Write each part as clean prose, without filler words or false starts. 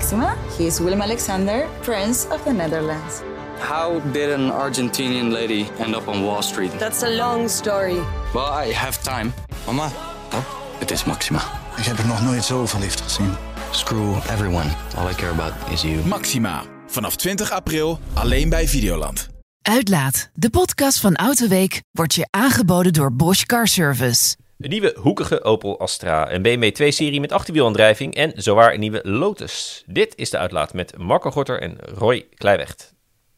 Maxima. He is Willem-Alexander, Prince of the Netherlands. How did an Argentinian lady end up on Wall Street? That's a long story. Well, I have time. Mama, Het is Maxima. ik heb er nog nooit zo verliefd gezien. Screw everyone. All I care about is you. Maxima. Vanaf 20 april alleen bij Videoland. Uitlaat, de podcast van Autoweek, wordt je aangeboden door Bosch Car Service. Een nieuwe hoekige Opel Astra, een BMW 2-serie met achterwielaandrijving en zowaar een nieuwe Lotus. Dit is de Uitlaat met Marco Gorter en Roy Kleiwecht.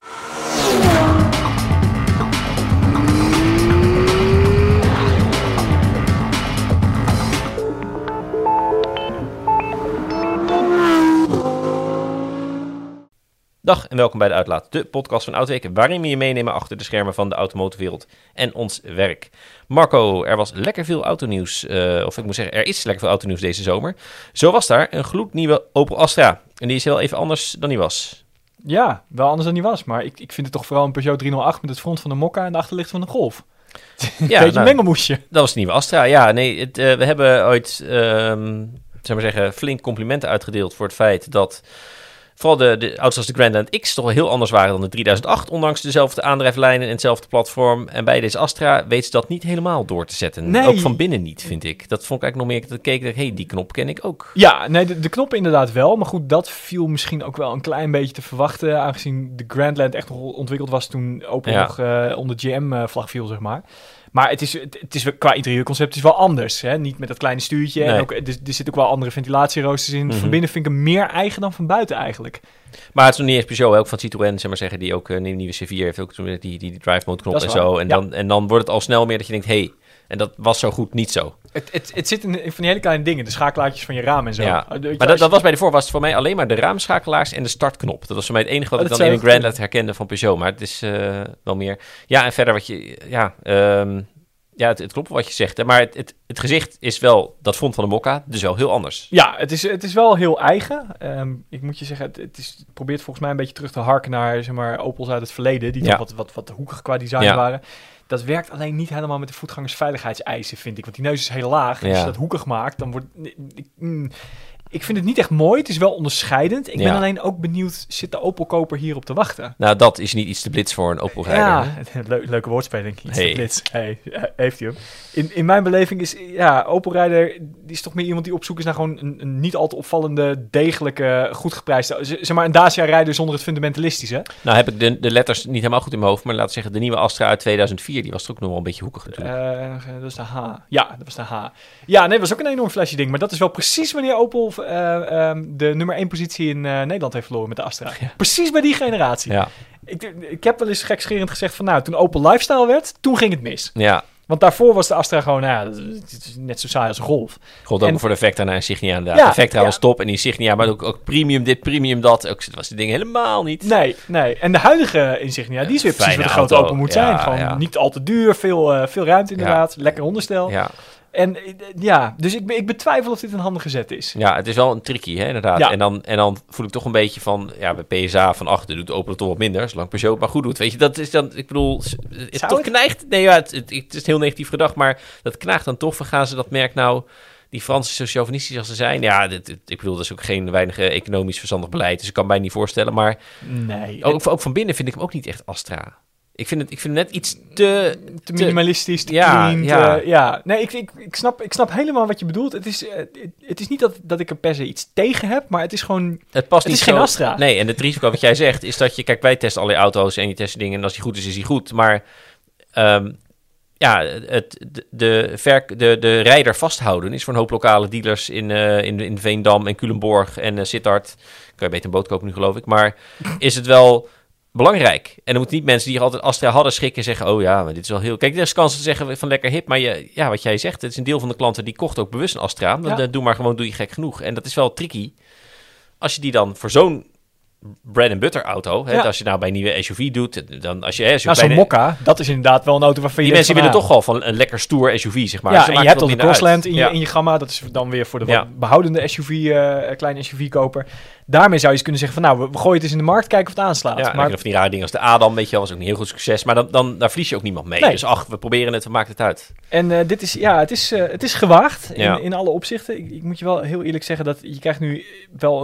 Dag en welkom bij de Uitlaat, de podcast van Autoweek, waarin we je meenemen achter de schermen van de automotorwereld en ons werk. Marco, er was lekker veel autonieuws, of ik moet zeggen, er is lekker veel autonieuws deze zomer. Zo was daar een gloednieuwe Opel Astra en die is wel even anders dan die was. Ja, wel anders dan die was, maar ik vind het toch vooral een Peugeot 308 met het front van de Mokka en de achterlicht van de Golf. Ja, beetje een mengelmoesje. Dat was de nieuwe Astra, ja. Nee, we hebben ooit, zeg maar zeggen, flink complimenten uitgedeeld voor het feit dat vooral de auto's als de Grandland X toch wel heel anders waren dan de 3008, ondanks dezelfde aandrijflijnen en hetzelfde platform. En bij deze Astra weet ze dat niet helemaal door te zetten. Nee. Ook van binnen niet, vind ik. Dat vond ik eigenlijk nog meer, dat ik keek, hey, die knop ken ik ook. Ja, nee, de knoppen inderdaad wel, maar goed, dat viel misschien ook wel een klein beetje te verwachten, aangezien de Grandland echt nog ontwikkeld was toen Opel nog onder GM-vlag viel, zeg maar. Maar het is qua interieurconcept is wel anders. Hè? Niet met dat kleine stuurtje. Nee. En ook, er zitten ook wel andere ventilatieroosters in. Van binnen vind ik hem meer eigen dan van buiten eigenlijk. Maar het is nog niet eens Peugeot, ook van Citroën, zeg maar zeggen, die ook een nieuwe C4 heeft, ook die drive mode knop en zo. En dan wordt het al snel meer dat je denkt, hey, en dat was zo goed niet zo. Het zit in van die hele kleine dingen, de schakelaartjes van je raam en zo. Ja. Maar dat was bij de was het voor mij alleen maar de raamschakelaars en de startknop. Dat was voor mij het enige wat ik dan in een Grandland herkende van Peugeot. Maar het is wel meer. Ja, en verder wat je. Ja, het klopt wat je zegt. Hè? Maar het gezicht is wel dat front van de Mokka, dus wel heel anders. Ja, het is wel heel eigen. Ik moet je zeggen, het probeert volgens mij een beetje terug te harken naar, zeg maar, Opels uit het verleden, die toch wat hoekig qua design waren. Dat werkt alleen niet helemaal met de voetgangersveiligheidseisen, vind ik. Want die neus is heel laag. En als je dat hoekig maakt, dan wordt... Ik vind het niet echt mooi. Het is wel onderscheidend. Ik ben alleen ook benieuwd, zit de Opel-koper hierop te wachten? Nou, dat is niet iets te blitz voor een Opel-rijder. Ja, leuke woordspeling. Iets te blitz. Heeft hij hem. In mijn beleving is, Opel-rijder, die is toch meer iemand die op zoek is naar gewoon een niet al te opvallende, degelijke, goed geprijsde, zeg maar een Dacia-rijder zonder het fundamentalistische. Nou heb ik de letters niet helemaal goed in mijn hoofd, maar laten we zeggen, de nieuwe Astra uit 2004, die was toch ook nog wel een beetje hoekig natuurlijk. Dat was de H. Ja, dat was de H. Ja, nee, dat was ook een enorm flashy ding, maar dat is wel precies wanneer Opel de nummer 1 positie in Nederland heeft verloren met de Astra. Ja. Precies bij die generatie. Ja. Ik heb wel eens gekscherend gezegd van, nou, toen Opel Lifestyle werd, toen ging het mis. Ja. Want daarvoor was de Astra gewoon, het is net zo saai als een Golf. God, ook voor de Vectra naar Insignia inderdaad. De Vectra was top en die Insignia, maar ook premium dit, premium dat. Ook was die ding helemaal niet. Nee. En de huidige Insignia, die is weer precies wat de grote Opel moet zijn. Gewoon niet al te duur, veel ruimte inderdaad, lekker onderstel. Ja. En dus ik betwijfel of dit een handige zet is. Ja, het is wel een tricky, hè, inderdaad. Ja. En dan voel ik toch een beetje van, bij PSA van achter doet Opel toch wat minder, zolang Peugeot maar goed doet. Weet je, dat is dan, ik bedoel, het toch kneigt. Nee, het is heel negatief gedacht, maar dat knaagt dan toch van, gaan ze dat merk nou, die Fransen zo chauvinistisch als ze zijn. Ja, ik bedoel, dat is ook geen weinig economisch verstandig beleid, dus ik kan mij niet voorstellen. Maar nee, ook van binnen vind ik hem ook niet echt Astra. Ik vind het net iets te minimalistisch, te clean. Nee, ik snap helemaal wat je bedoelt. Het is niet dat ik er per se iets tegen heb, maar het is gewoon... Het past niet, geen Astra. Nee, en het risico wat jij zegt is dat je... Kijk, wij testen allerlei auto's en je test dingen en als die goed is hij goed. Maar de rijder vasthouden is voor een hoop lokale dealers in Veendam en Culemborg en Sittard. Kan je beter een boot kopen nu, geloof ik. Maar is het wel belangrijk. En dan moeten niet mensen die altijd Astra hadden schrikken en zeggen, oh ja, maar dit is wel heel... Kijk, er is kans te zeggen van lekker hip, maar wat jij zegt, het is een deel van de klanten die kocht ook bewust een Astra. Dan doe je gek genoeg. En dat is wel tricky. Als je die dan voor zo'n bread and butter auto. Hè? Als je nou bij een nieuwe SUV doet, dan als je zo'n Mokka, dat is inderdaad wel een auto waarvan die mensen willen toch al van een lekker stoer SUV, zeg maar. Ja, en je hebt al de Crossland in je gamma. Dat is dan weer voor de wat behoudende kleine SUV-koper. Daarmee zou je eens kunnen zeggen van, nou, we gooien het eens in de markt, kijken of het aanslaat. Ja, maar of die rare dingen als de Adam, weet je wel, was ook een heel goed succes. Maar daar verlies je ook niemand mee. Nee. Dus we proberen het, we maken het uit. En dit is, het is gewaagd in alle opzichten. Ik moet je wel heel eerlijk zeggen dat je krijgt nu wel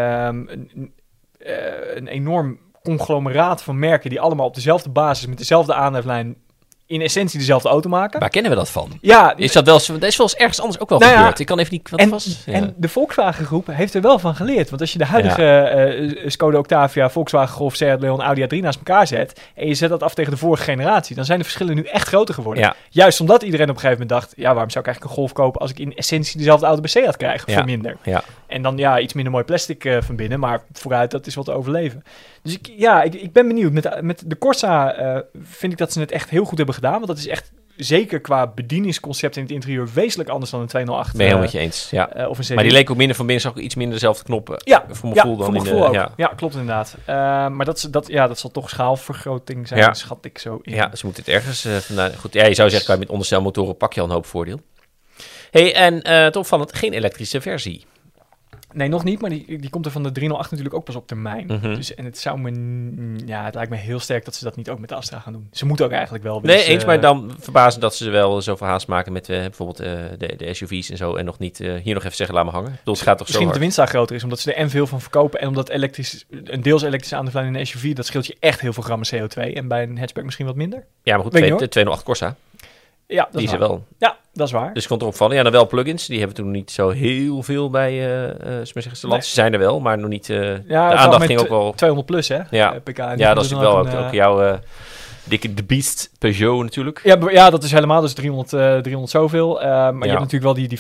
een enorm conglomeraat van merken die allemaal op dezelfde basis met dezelfde aandrijflijn in essentie dezelfde auto maken. Waar kennen we dat van? Ja. Is dat wel eens ergens anders ook wel gebeurd? Ik kan even niet... En de Volkswagen groep heeft er wel van geleerd. Want als je de huidige Skoda Octavia, Volkswagen Golf, Seat Leon, Audi A3 naast elkaar zet en je zet dat af tegen de vorige generatie, dan zijn de verschillen nu echt groter geworden. Ja. Juist omdat iedereen op een gegeven moment dacht, waarom zou ik eigenlijk een Golf kopen als ik in essentie dezelfde auto bij Seat krijg voor minder? Ja. En dan iets minder mooi plastic van binnen, maar vooruit, dat is wat te overleven. Dus ik ben benieuwd. Met de Corsa vind ik dat ze het echt heel goed hebben gedaan. Want dat is echt, zeker qua bedieningsconcept in het interieur, wezenlijk anders dan een 208. Ben je helemaal met je eens, ja. Of een maar die leek ook minder van binnen, zag ik iets minder dezelfde knoppen. Voor mijn gevoel dan voor in gevoel ook. Ja, klopt inderdaad. Maar dat zal toch schaalvergroting zijn, schat ik zo in. Ja, ze moeten het ergens vandaan. Goed, je zou zeggen, met onderstelmotoren pak je al een hoop voordeel. Hey, en het opvallend, geen elektrische versie. Nee, nog niet, maar die komt er van de 308 natuurlijk ook pas op termijn. Mm-hmm. Dus, en het lijkt me heel sterk dat ze dat niet ook met de Astra gaan doen. Ze moeten ook eigenlijk wel. Nee, eens, maar dan verbazen dat ze wel zoveel haast maken met bijvoorbeeld de SUV's en zo. En nog niet hier nog even zeggen, laat me hangen. Het gaat toch misschien dat de winst daar groter is, omdat ze er veel van verkopen. En omdat een deels elektrische aandrijflijn in een SUV, dat scheelt je echt heel veel grammen CO2. En bij een hatchback misschien wat minder. Ja, maar goed, de 208 Corsa. Ja, dat die is ze wel. Ja, dat is waar. Dus ik vond erop vallen. Ja, dan wel plugins. Die hebben toen niet zo heel veel bij Stellantis. Nee. Ze zijn er wel, maar nog niet... de aandacht ging ook wel... 200 plus, hè? Ja, PK. Ja, dat is natuurlijk wel ook jouw dikke de Beast Peugeot natuurlijk. Ja, dat is helemaal. Dus 300 zoveel. Maar je hebt natuurlijk wel die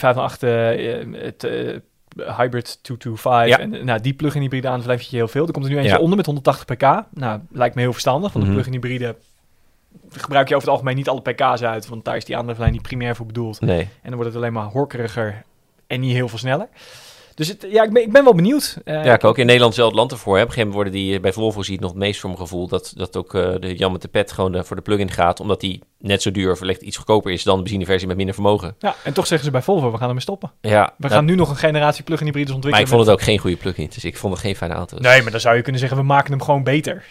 508... Hybrid 225. En die plug-in hybride aandrijf je heel veel. Er komt er nu eentje onder met 180 pk. Nou, lijkt me heel verstandig. Want de plug-in hybride gebruik je over het algemeen niet alle pk's uit. Want daar is die aandrijflijn niet primair voor bedoeld. Nee. En dan wordt het alleen maar horkeriger en niet heel veel sneller. Dus ik ben wel benieuwd. Ik ook. In Nederland wel het land ervoor. Op een gegeven moment worden die bij Volvo zie je het nog het meest voor mijn gevoel. Dat ook de Jan met de pet gewoon voor de plug-in gaat. Omdat die net zo duur of wellicht iets goedkoper is dan de benzineversie met minder vermogen. Ja, en toch zeggen ze bij Volvo, we gaan ermee stoppen. Ja, we gaan nu nog een generatie plug-in hybrides ontwikkelen. Maar ik vond het ook geen goede plug-in. Dus ik vond het geen fijne auto. Nee, maar dan zou je kunnen zeggen, we maken hem gewoon beter.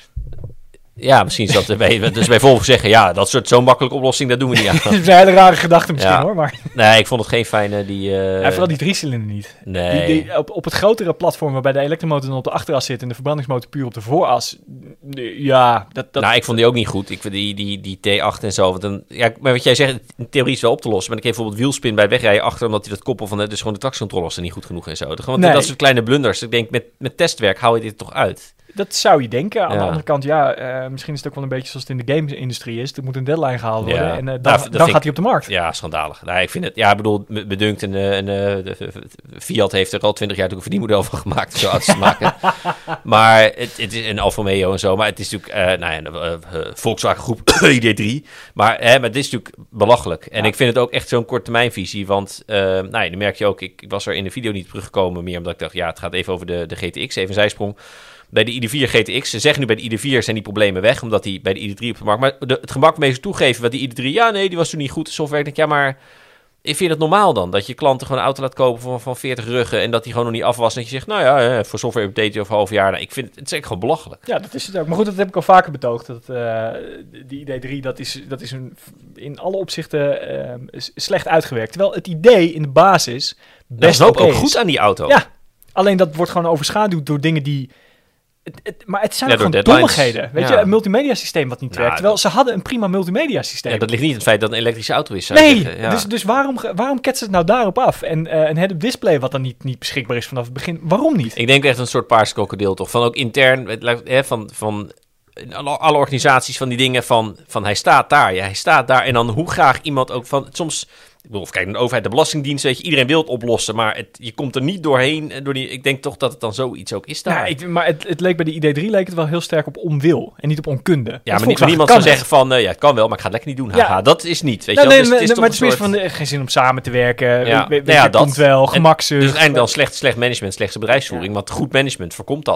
Ja, misschien is dat bij Volvo zeggen, dat soort zo'n makkelijke oplossing, dat doen we niet aan. Dat is een hele rare gedachte misschien hoor. Maar... Nee, ik vond het geen fijne vooral die 3-cilinder niet. Nee. Die op het grotere platform waarbij de elektromotor dan op de achteras zit en de verbrandingsmotor puur op de vooras. Ja, dat... Nou, ik vond die ook niet goed. Ik vind die T8 en zo. Maar wat jij zegt, in theorie is wel op te lossen. Maar ik heb bijvoorbeeld wielspin bij het wegrijden achter, omdat hij dat koppel van dus gewoon de tractiecontrole er niet goed genoeg en zo. Gewoon dat soort kleine blunders. Ik denk, met testwerk hou je dit toch uit. Dat zou je denken. Aan de andere kant, misschien is het ook wel een beetje zoals het in de game-industrie is. Er moet een deadline gehaald worden en dan gaat hij op de markt. Ja, schandalig. Nou, ik vind het, bedunkt en Fiat heeft er al 20 jaar een verdienmodel van gemaakt, zo auto's te maken. Maar het is een Alfa Romeo en zo. Maar het is natuurlijk, Volkswagen groep ID3. Maar het is natuurlijk belachelijk. En ik vind het ook echt zo'n korttermijnvisie. Want, dan merk je ook, ik was er in de video niet teruggekomen meer, omdat ik dacht, het gaat even over de GTX, even een zijsprong. Bij de ID4 GTX, ze zeggen nu bij de ID4 zijn die problemen weg, omdat die bij de ID3 op de markt... Maar het gemak mee toegeven wat die ID3... die was toen niet goed. Software, denk ik, maar... Ik vind het normaal dan, dat je klanten gewoon een auto laat kopen van 40 ruggen en dat die gewoon nog niet af was. En dat je zegt, voor software update over een half jaar. Ik vind het is echt gewoon belachelijk. Ja, dat is het ook. Maar goed, dat heb ik al vaker betoogd. Dat die ID3, dat is in alle opzichten slecht uitgewerkt. Terwijl het idee in de basis best ook goed aan die auto. Ja, alleen dat wordt gewoon overschaduwd door dingen die... Maar het zijn gewoon dommigheden. Weet je, een multimedia systeem wat niet werkt. Terwijl ze hadden een prima multimedia systeem. Ja, dat ligt niet in het feit dat het een elektrische auto is. Dus waarom ketsen het nou daarop af? En een head-up display wat dan niet beschikbaar is vanaf het begin. Waarom niet? Ik denk echt een soort paarse krokodil toch. Van ook intern, van alle organisaties van die dingen van hij staat daar. Ja, hij staat daar. En dan hoe graag iemand ook van... Soms... Ik bedoel, kijk, een overheid, de Belastingdienst, weet je, iedereen wil het oplossen, maar je komt er niet doorheen. Ik denk toch dat het dan zoiets ook is daar. Ja, maar het leek bij de ID3 leek het wel heel sterk op onwil en niet op onkunde. Ja, maar niemand zou zeggen van, het kan wel, maar ik ga het lekker niet doen. Haha, dat is niet, weet je wel. Dus maar het is meer van, geen zin om samen te werken. Dat komt wel, gemakzucht. Dus uiteindelijk dan slecht management, slechte bedrijfsvoering, want goed management voorkomt dat.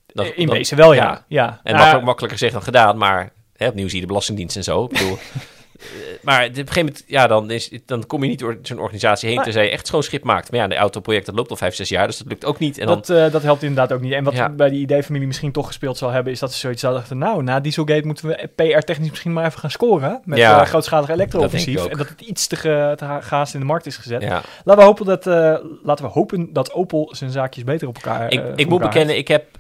In wezen wel, ja. En dat is ook makkelijker gezegd dan gedaan, maar opnieuw zie je de Belastingdienst en zo. Ik bedoel... Maar op een gegeven moment, dan kom je niet door zo'n organisatie heen tenzij je echt schoon schip maakt. Maar ja, de autoproject dat loopt al 5-6 jaar, dus dat lukt ook niet. En dat helpt inderdaad ook niet. En wat bij die ID-familie misschien toch gespeeld zal hebben, is dat ze zoiets dachten, na Dieselgate moeten we PR-technisch misschien maar even gaan scoren met grootschalig elektro-offensief. En dat het iets te gaas in de markt is gezet. Ja. Laten we hopen dat Opel zijn zaakjes beter op elkaar Ik moet bekennen, ik heb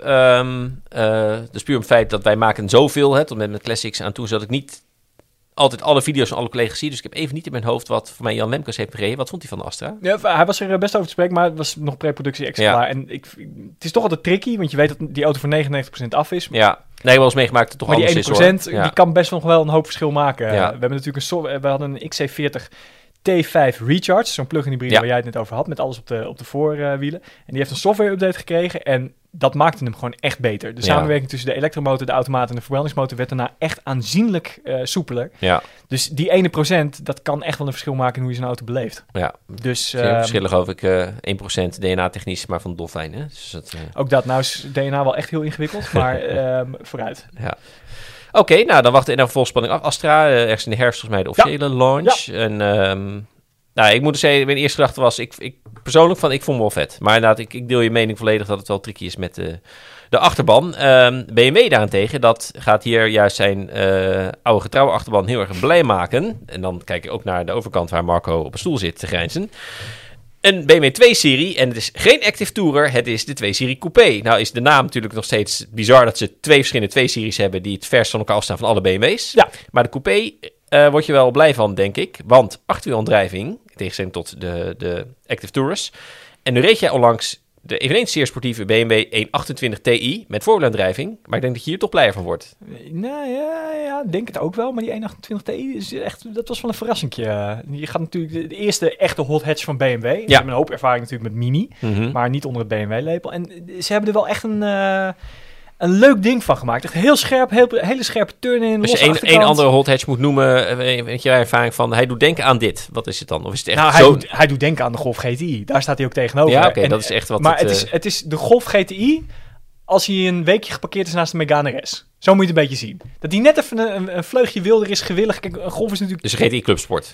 dus puur om het feit dat wij maken zoveel, tot met Classics aan toe, zodat ik niet altijd alle video's van alle collega's zie. Dus ik heb even niet in mijn hoofd wat voor mij Jan Lemkes heeft gereden. Wat vond hij van de Astra? Ja, hij was er best over te spreken, maar het was nog pre-productie exemplaar. Ja. En het is toch altijd tricky, want je weet dat die auto voor 99% af is. Ja, nee, we hebben wel eens meegemaakt dat het toch anders is, hoor. Die kan best nog wel een hoop verschil maken. Ja. We hebben natuurlijk we hadden een XC40 T5 Recharge, zo'n plug-in hybride waar jij het net over had, met alles op de voorwielen. En die heeft een software-update gekregen en dat maakte hem gewoon echt beter. De samenwerking tussen de elektromotor, de automaat en de verbrandingsmotor werd daarna echt aanzienlijk soepeler. Ja. Dus die ene procent, dat kan echt wel een verschil maken in hoe je zo'n auto beleeft. Ja, dus verschillen geloof ik 1% DNA-technisch, maar van dolfijn. Hè? Dus dat, ook dat, nou is DNA wel echt heel ingewikkeld, maar vooruit. Ja. Oké, nou dan wachten we naar volspanning af. Astra, ergens in de herfst volgens mij de officiële launch. Ja. En ik moet zeggen, mijn eerste gedachte was, ik persoonlijk ik vond hem wel vet. Maar inderdaad, ik deel je mening volledig dat het wel tricky is met de achterban. BMW daarentegen, dat gaat hier juist zijn oude getrouwe achterban heel erg blij maken. En dan kijk ik ook naar de overkant waar Marco op een stoel zit te grijnzen. Een BMW 2-serie, en het is geen Active Tourer, het is de 2-serie Coupé. Nou is de naam natuurlijk nog steeds bizar dat ze 2 verschillende 2-series hebben die het verst van elkaar afstaan van alle BMW's. Ja. Maar de Coupé word je wel blij van, denk ik, want achterwielaandrijving, in tegenstelling tot de Active Tourers. En nu reed jij onlangs de eveneens zeer sportieve BMW 128 Ti met voorwielaandrijving, maar ik denk dat je hier toch blijer van wordt. Nou ja, denk het ook wel, maar die 128 Ti is echt, dat was wel een verrassingje. Je gaat natuurlijk de eerste echte hot hatch van BMW. Ja. Ze hebben een hoop ervaring natuurlijk met Mini, maar niet onder het BMW-label. En ze hebben er wel echt een leuk ding van gemaakt. Echt heel scherp, hele scherpe turn in. Als je één andere hot hatch moet noemen, weet je ervaring van, hij doet denken aan dit. Wat is het dan? Of is het echt hij doet denken aan de Golf GTI. Daar staat hij ook tegenover. Ja, oké, dat is echt wat. Maar het is de Golf GTI als hij een weekje geparkeerd is naast de Megane RS. Zo moet je het een beetje zien. Dat hij net even een vleugje wilder is, gewillig. Kijk, een Golf is natuurlijk... Dus een GTI Clubsport.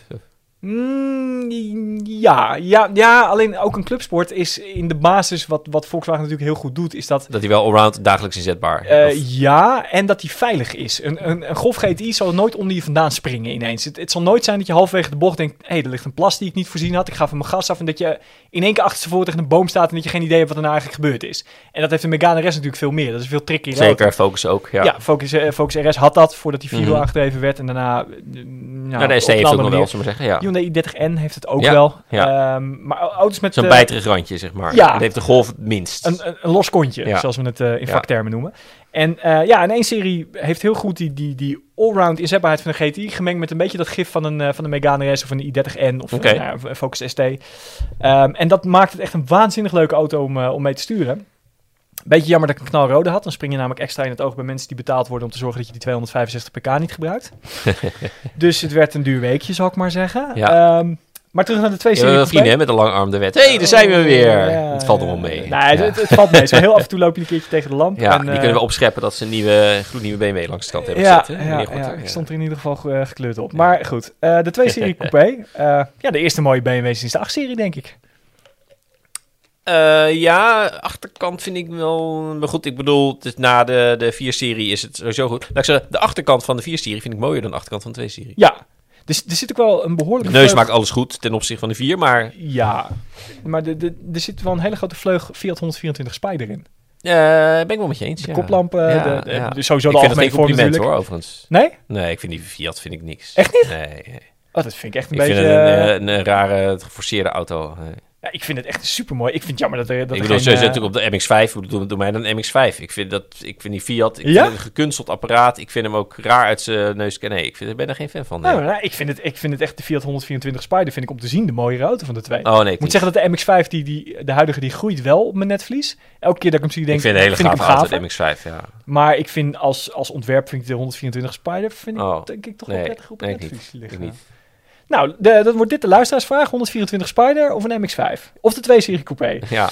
Ja, alleen ook een clubsport is in de basis wat Volkswagen natuurlijk heel goed doet, is dat hij wel allround dagelijks inzetbaar. Ja, en dat hij veilig is. Een Golf GTI zal nooit onder je vandaan springen ineens. Het zal nooit zijn dat je halverwege de bocht denkt, er ligt een plas die ik niet voorzien had, ik ga van mijn gas af, en dat je in één keer achterstevoren tegen een boom staat en dat je geen idee hebt wat er nou eigenlijk gebeurd is. En dat heeft de Megane RS natuurlijk veel meer. Dat is veel trickier. Zeker, Focus ook. Ja, Focus RS had dat voordat die vierwiel aangedreven werd en daarna... de ST heeft ook nog wel, zullen we zeggen. Ja. Hyundai i30N heeft het ook wel. Ja. Maar auto's met... Zo'n bijterig randje, zeg maar. Ja. Dat heeft de Golf het minst. Een los kontje, zoals we het in vaktermen noemen. En en 1-serie heeft heel goed die allround inzetbaarheid van de GTI gemengd met een beetje dat gif van de Megane RS of een i30N of een Focus ST. En dat maakt het echt een waanzinnig leuke auto om mee te sturen. Beetje jammer dat ik een knalrode had. Dan spring je namelijk extra in het oog bij mensen die betaald worden om te zorgen dat je die 265 pk niet gebruikt. Dus het werd een duur weekje, zal ik maar zeggen. Ja. Maar terug naar de 2-serie. We vrienden met een langarmde wet. Daar zijn we weer. Het valt er wel mee. Nee, het valt mee. Zo heel af en toe loop je een keertje tegen de lamp. Ja, en, die kunnen we opscheppen dat ze een gloednieuwe BMW langs de kant hebben gezet. Ik stond er in ieder geval gekleurd op. Maar goed, de 2-serie coupé. De eerste mooie BMW sinds de 8-serie, denk ik. Achterkant vind ik wel... Maar goed, ik bedoel, dus na de 4-serie is het sowieso goed. Laat ik zeggen, de achterkant van de 4-serie vind ik mooier dan de achterkant van de 2-serie. Ja, dus er zit ook wel een behoorlijke... De neus maakt alles goed ten opzichte van de 4, maar... Ja, maar er zit wel een hele grote vleug Fiat 124 Spider in. Ben ik wel met je eens, de koplampen, sowieso de algemene vorm natuurlijk. Hoor, overigens. Nee? Nee, ik vind die Fiat niks. Echt niet? Nee. Oh, dat vind ik echt een beetje... Ik vind een rare, geforceerde auto. Ja, ik vind het echt super mooi. Ik vind het jammer dat ik bedoel, ze natuurlijk op de MX-5. Doe mij dan MX-5. Ik vind die Fiat... Ik vind het een gekunsteld apparaat. Ik vind hem ook raar uit zijn neus. Nee, ik ben er geen fan van. Nee. Nou, ik vind het echt de Fiat 124 Spider vind ik om te zien de mooiere auto van de twee. Oh, nee, ik moet zeggen dat de MX-5, de huidige, die groeit wel op mijn netvlies. Elke keer dat ik hem zie, denk ik... Ik vind een hele gave auto, de MX-5, ja. Maar ik vind als ontwerp vind ik de 124 Spider denk ik toch wel prettig op het netvlies liggen. Ik niet. Nou, dan wordt dit de luisteraarsvraag. 124 Spider of een MX-5? Of de 2-serie coupé? Ja.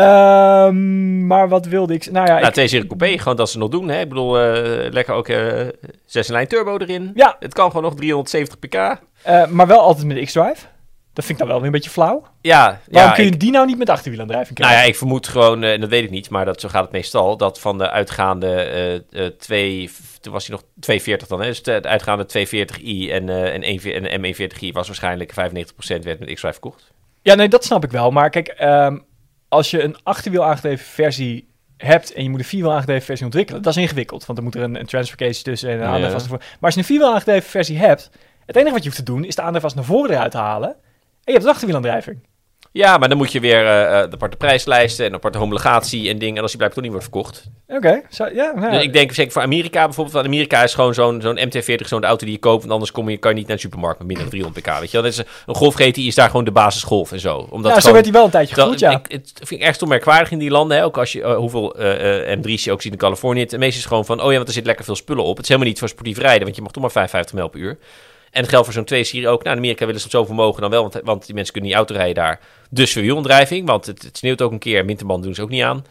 Maar wat wilde ik... Nou ja, 2-serie coupé, gewoon dat ze nog doen. Hè? Ik bedoel, lekker ook 6-lijn turbo erin. Ja. Het kan gewoon nog 370 pk. Maar wel altijd met de X-Drive. Dat vind ik dan wel weer een beetje flauw. Ja. Waarom kun je die nou niet met achterwielaandrijving krijgen? Nou ja, ik vermoed gewoon, en dat weet ik niet, maar zo gaat het meestal, dat van de uitgaande toen was hij nog 240 dan, hè? Dus de uitgaande 240i en de M140i was waarschijnlijk 95% werd met X-Drive verkocht. Ja, nee, dat snap ik wel. Maar kijk, als je een achterwiel aangedreven versie hebt en je moet een vierwiel aangedreven versie ontwikkelen, dat is ingewikkeld, want er moet er een transfer case tussen en een aandrijfas ervoor. Maar als je een vierwiel aangedreven versie hebt, het enige wat je hoeft te doen is de aandrijfas naar voren eruit halen en je hebt een achterwielaandrijving. Ja, maar dan moet je weer de aparte prijslijsten en aparte homologatie en dingen. En als die blijkbaar toch niet wordt verkocht. Oké. Dus ik denk zeker voor Amerika bijvoorbeeld. Want Amerika is gewoon zo'n MT-40, zo'n auto die je koopt. Want anders kan je niet naar de supermarkt met minder dan 300 pk. Weet je wel? Dat is een Golf GTI is daar gewoon de basisgolf en zo. Omdat zo werd hij wel een tijdje goed, ja. Het vind ik ergens toch merkwaardig in die landen. Hè? Ook als je hoeveel M3's je ook ziet in Californië. Het meeste is gewoon van, want er zit lekker veel spullen op. Het is helemaal niet voor sportief rijden, want je mag toch maar 55 mijl per uur. En het geldt voor zo'n 2-serie ook. Nou, in Amerika willen ze op zoveel mogen dan wel, want die mensen kunnen niet auto rijden daar. Dus wielaandrijving, want het sneeuwt ook een keer. Winterband doen ze ook niet aan.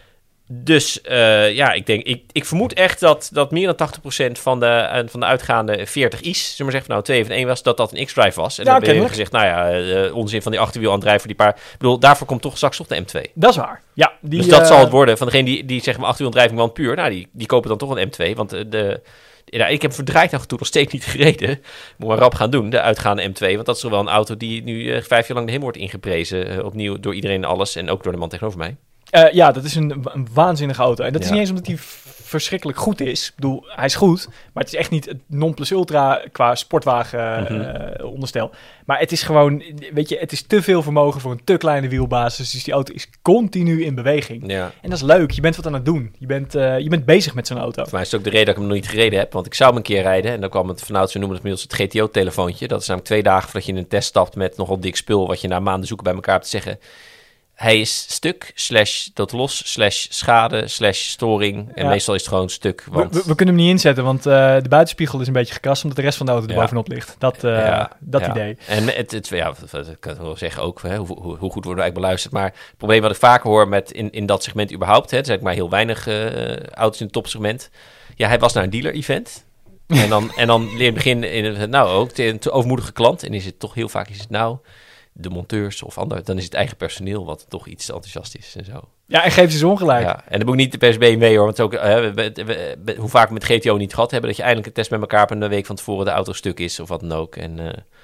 Dus ik vermoed echt dat meer dan 80% van de uitgaande 40i's, zullen we zeggen, nou 2 of 1 was, dat een X-Drive was. En dan ben je gezegd, onzin van die achterwielaandrijven voor die paar. Ik bedoel, daarvoor komt toch straks nog de M2. Dat is waar. Ja, dus dat zal het worden. Van degene die zeggen, achterwielaandrijving wel puur, nou, die kopen dan toch een M2, want ik heb verdraaid nog nog steeds niet gereden. Moet maar rap gaan doen, de uitgaande M2. Want dat is toch wel een auto die nu 5 jaar lang de hemel wordt ingeprezen. Opnieuw door iedereen en alles. En ook door de man tegenover mij. Ja, dat is een waanzinnige auto. En dat is niet eens omdat hij verschrikkelijk goed is. Ik bedoel, hij is goed. Maar het is echt niet het non-plus-ultra qua sportwagen onderstel. Maar het is gewoon, weet je, het is te veel vermogen voor een te kleine wielbasis. Dus die auto is continu in beweging. Ja. En dat is leuk. Je bent wat aan het doen. Je bent bezig met zo'n auto. Voor mij is het ook de reden dat ik hem nog niet gereden heb. Want ik zou hem een keer rijden. En dan kwam het vanuit, ze noemen het inmiddels het GTO-telefoontje. Dat is namelijk 2 dagen voordat je in een test stapt met nogal dik spul. Wat je na maanden zoeken bij elkaar hebt te zeggen. Hij is stuk, tot los, /schade, /storing. En meestal is het gewoon stuk. Want we kunnen hem niet inzetten, want de buitenspiegel is een beetje gekrast, omdat de rest van de auto er bovenop ligt. Dat idee. En dat kan ik wel zeggen ook, hè, hoe goed worden we eigenlijk beluisterd. Maar het probleem wat ik vaker hoor met in dat segment überhaupt, er zijn maar heel weinig auto's in het topsegment. Ja, hij was naar een dealer-event. En dan leer je beginnen ook een te overmoedige klant. En is het toch heel vaak de monteurs of ander, dan is het eigen personeel wat toch iets enthousiast is en zo. Ja, en geef ze ongelijk. Ja, en dat moet ik niet per se BMW hoor, want ook, hoe vaak we met GTO niet gehad hebben, dat je eindelijk een test met elkaar hebt en een week van tevoren de auto stuk is of wat dan ook. En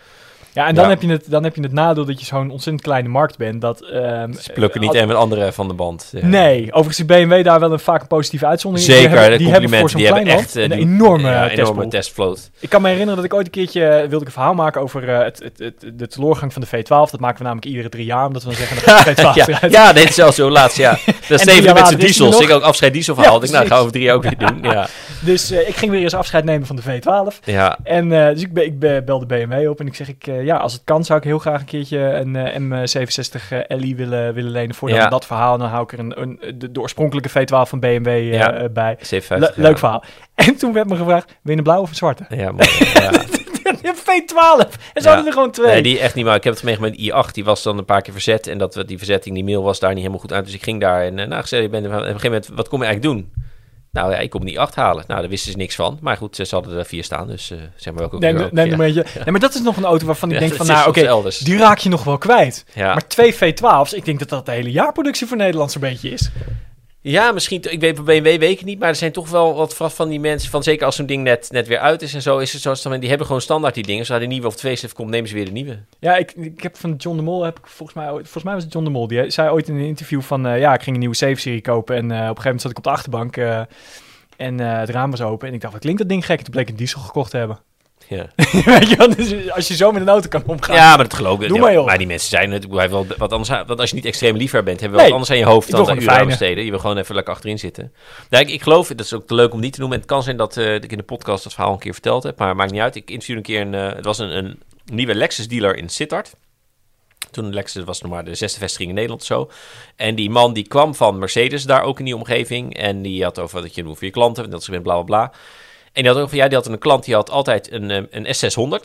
dan heb je het nadeel dat je zo'n ontzettend kleine markt bent. Dat, ze plukken niet met anderen van de band. Ja. Nee, overigens is BMW daar wel vaak een positieve uitzondering. Zeker, die hebben voor zo'n klein land een enorme testvloot. Ik kan me herinneren dat ik ooit een keertje wilde ik een verhaal maken over de teleurgang van de V12. Dat maken we namelijk iedere 3 jaar, omdat we dan zeggen dat de V12 eruit. Ja, dit is zelfs zo laatst, ja. Dat Steven met zijn diesels. Ik ook afscheid diesel verhaal. Ik gaan we over 3 jaar ook weer doen. Ja. Dus ik ging weer eens afscheid nemen van de V12. Ja. En dus ik belde BMW op en ik zeg, als het kan, zou ik heel graag een keertje een M67 Li willen lenen voor dat verhaal. En dan hou ik er de oorspronkelijke V12 van BMW bij. Leuk verhaal. En toen werd me gevraagd, wil je een blauwe of een zwarte? Ja, mooi. Ja. Een V12. En zo hadden er gewoon 2. Nee, die echt niet, maar ik heb het meegemaakt met i8. Die was dan een paar keer verzet. En die verzetting, die mail was daar niet helemaal goed uit. Dus ik ging daar en gezegd, op een gegeven moment, wat kom je eigenlijk doen? Nou ja, ik kom die 8 halen. Nou, daar wisten ze niks van. Maar goed, ze hadden er 4 staan. Dus zeg maar welke Nee, maar dat is nog een auto waarvan ik denk van, die raak je nog wel kwijt. Ja. Maar 2 V12's, ik denk dat dat de hele jaarproductie voor Nederland zo'n beetje is. Ja, misschien, ik weet bij BMW weet ik niet, maar er zijn toch wel wat van die mensen, van zeker als zo'n ding net weer uit is en zo, is het zoals die hebben gewoon standaard die dingen. Zodra de nieuwe of facelift komt, nemen ze weer de nieuwe. Ja, ik heb van John de Mol, volgens mij was het John de Mol, die zei ooit in een interview van, ik ging een nieuwe 7-serie kopen en op een gegeven moment zat ik op de achterbank en het raam was open en ik dacht, wat klinkt dat ding gek? Toen bleek ik een diesel gekocht te hebben. Ja. Weet je, dus als je zo met een auto kan omgaan. Ja, maar dat geloof ik. Maar die mensen zijn het. Wat anders, want als je niet extreem liefhebber bent, hebben we wat anders aan je hoofd dan uren aan besteden. Je wil gewoon even lekker achterin zitten. Nou, ik geloof, dat is ook te leuk om niet te noemen. Het kan zijn dat ik in de podcast dat verhaal een keer verteld heb, maar maakt niet uit. Ik interviewde een keer het was een nieuwe Lexus dealer in Sittard. Toen Lexus was nog maar de 6e vestiging in Nederland zo. En die man die kwam van Mercedes daar ook in die omgeving. En die had over dat je moet voor je klanten, dat ze bla bla bla. En die had ook van die had een klant die had altijd een S600.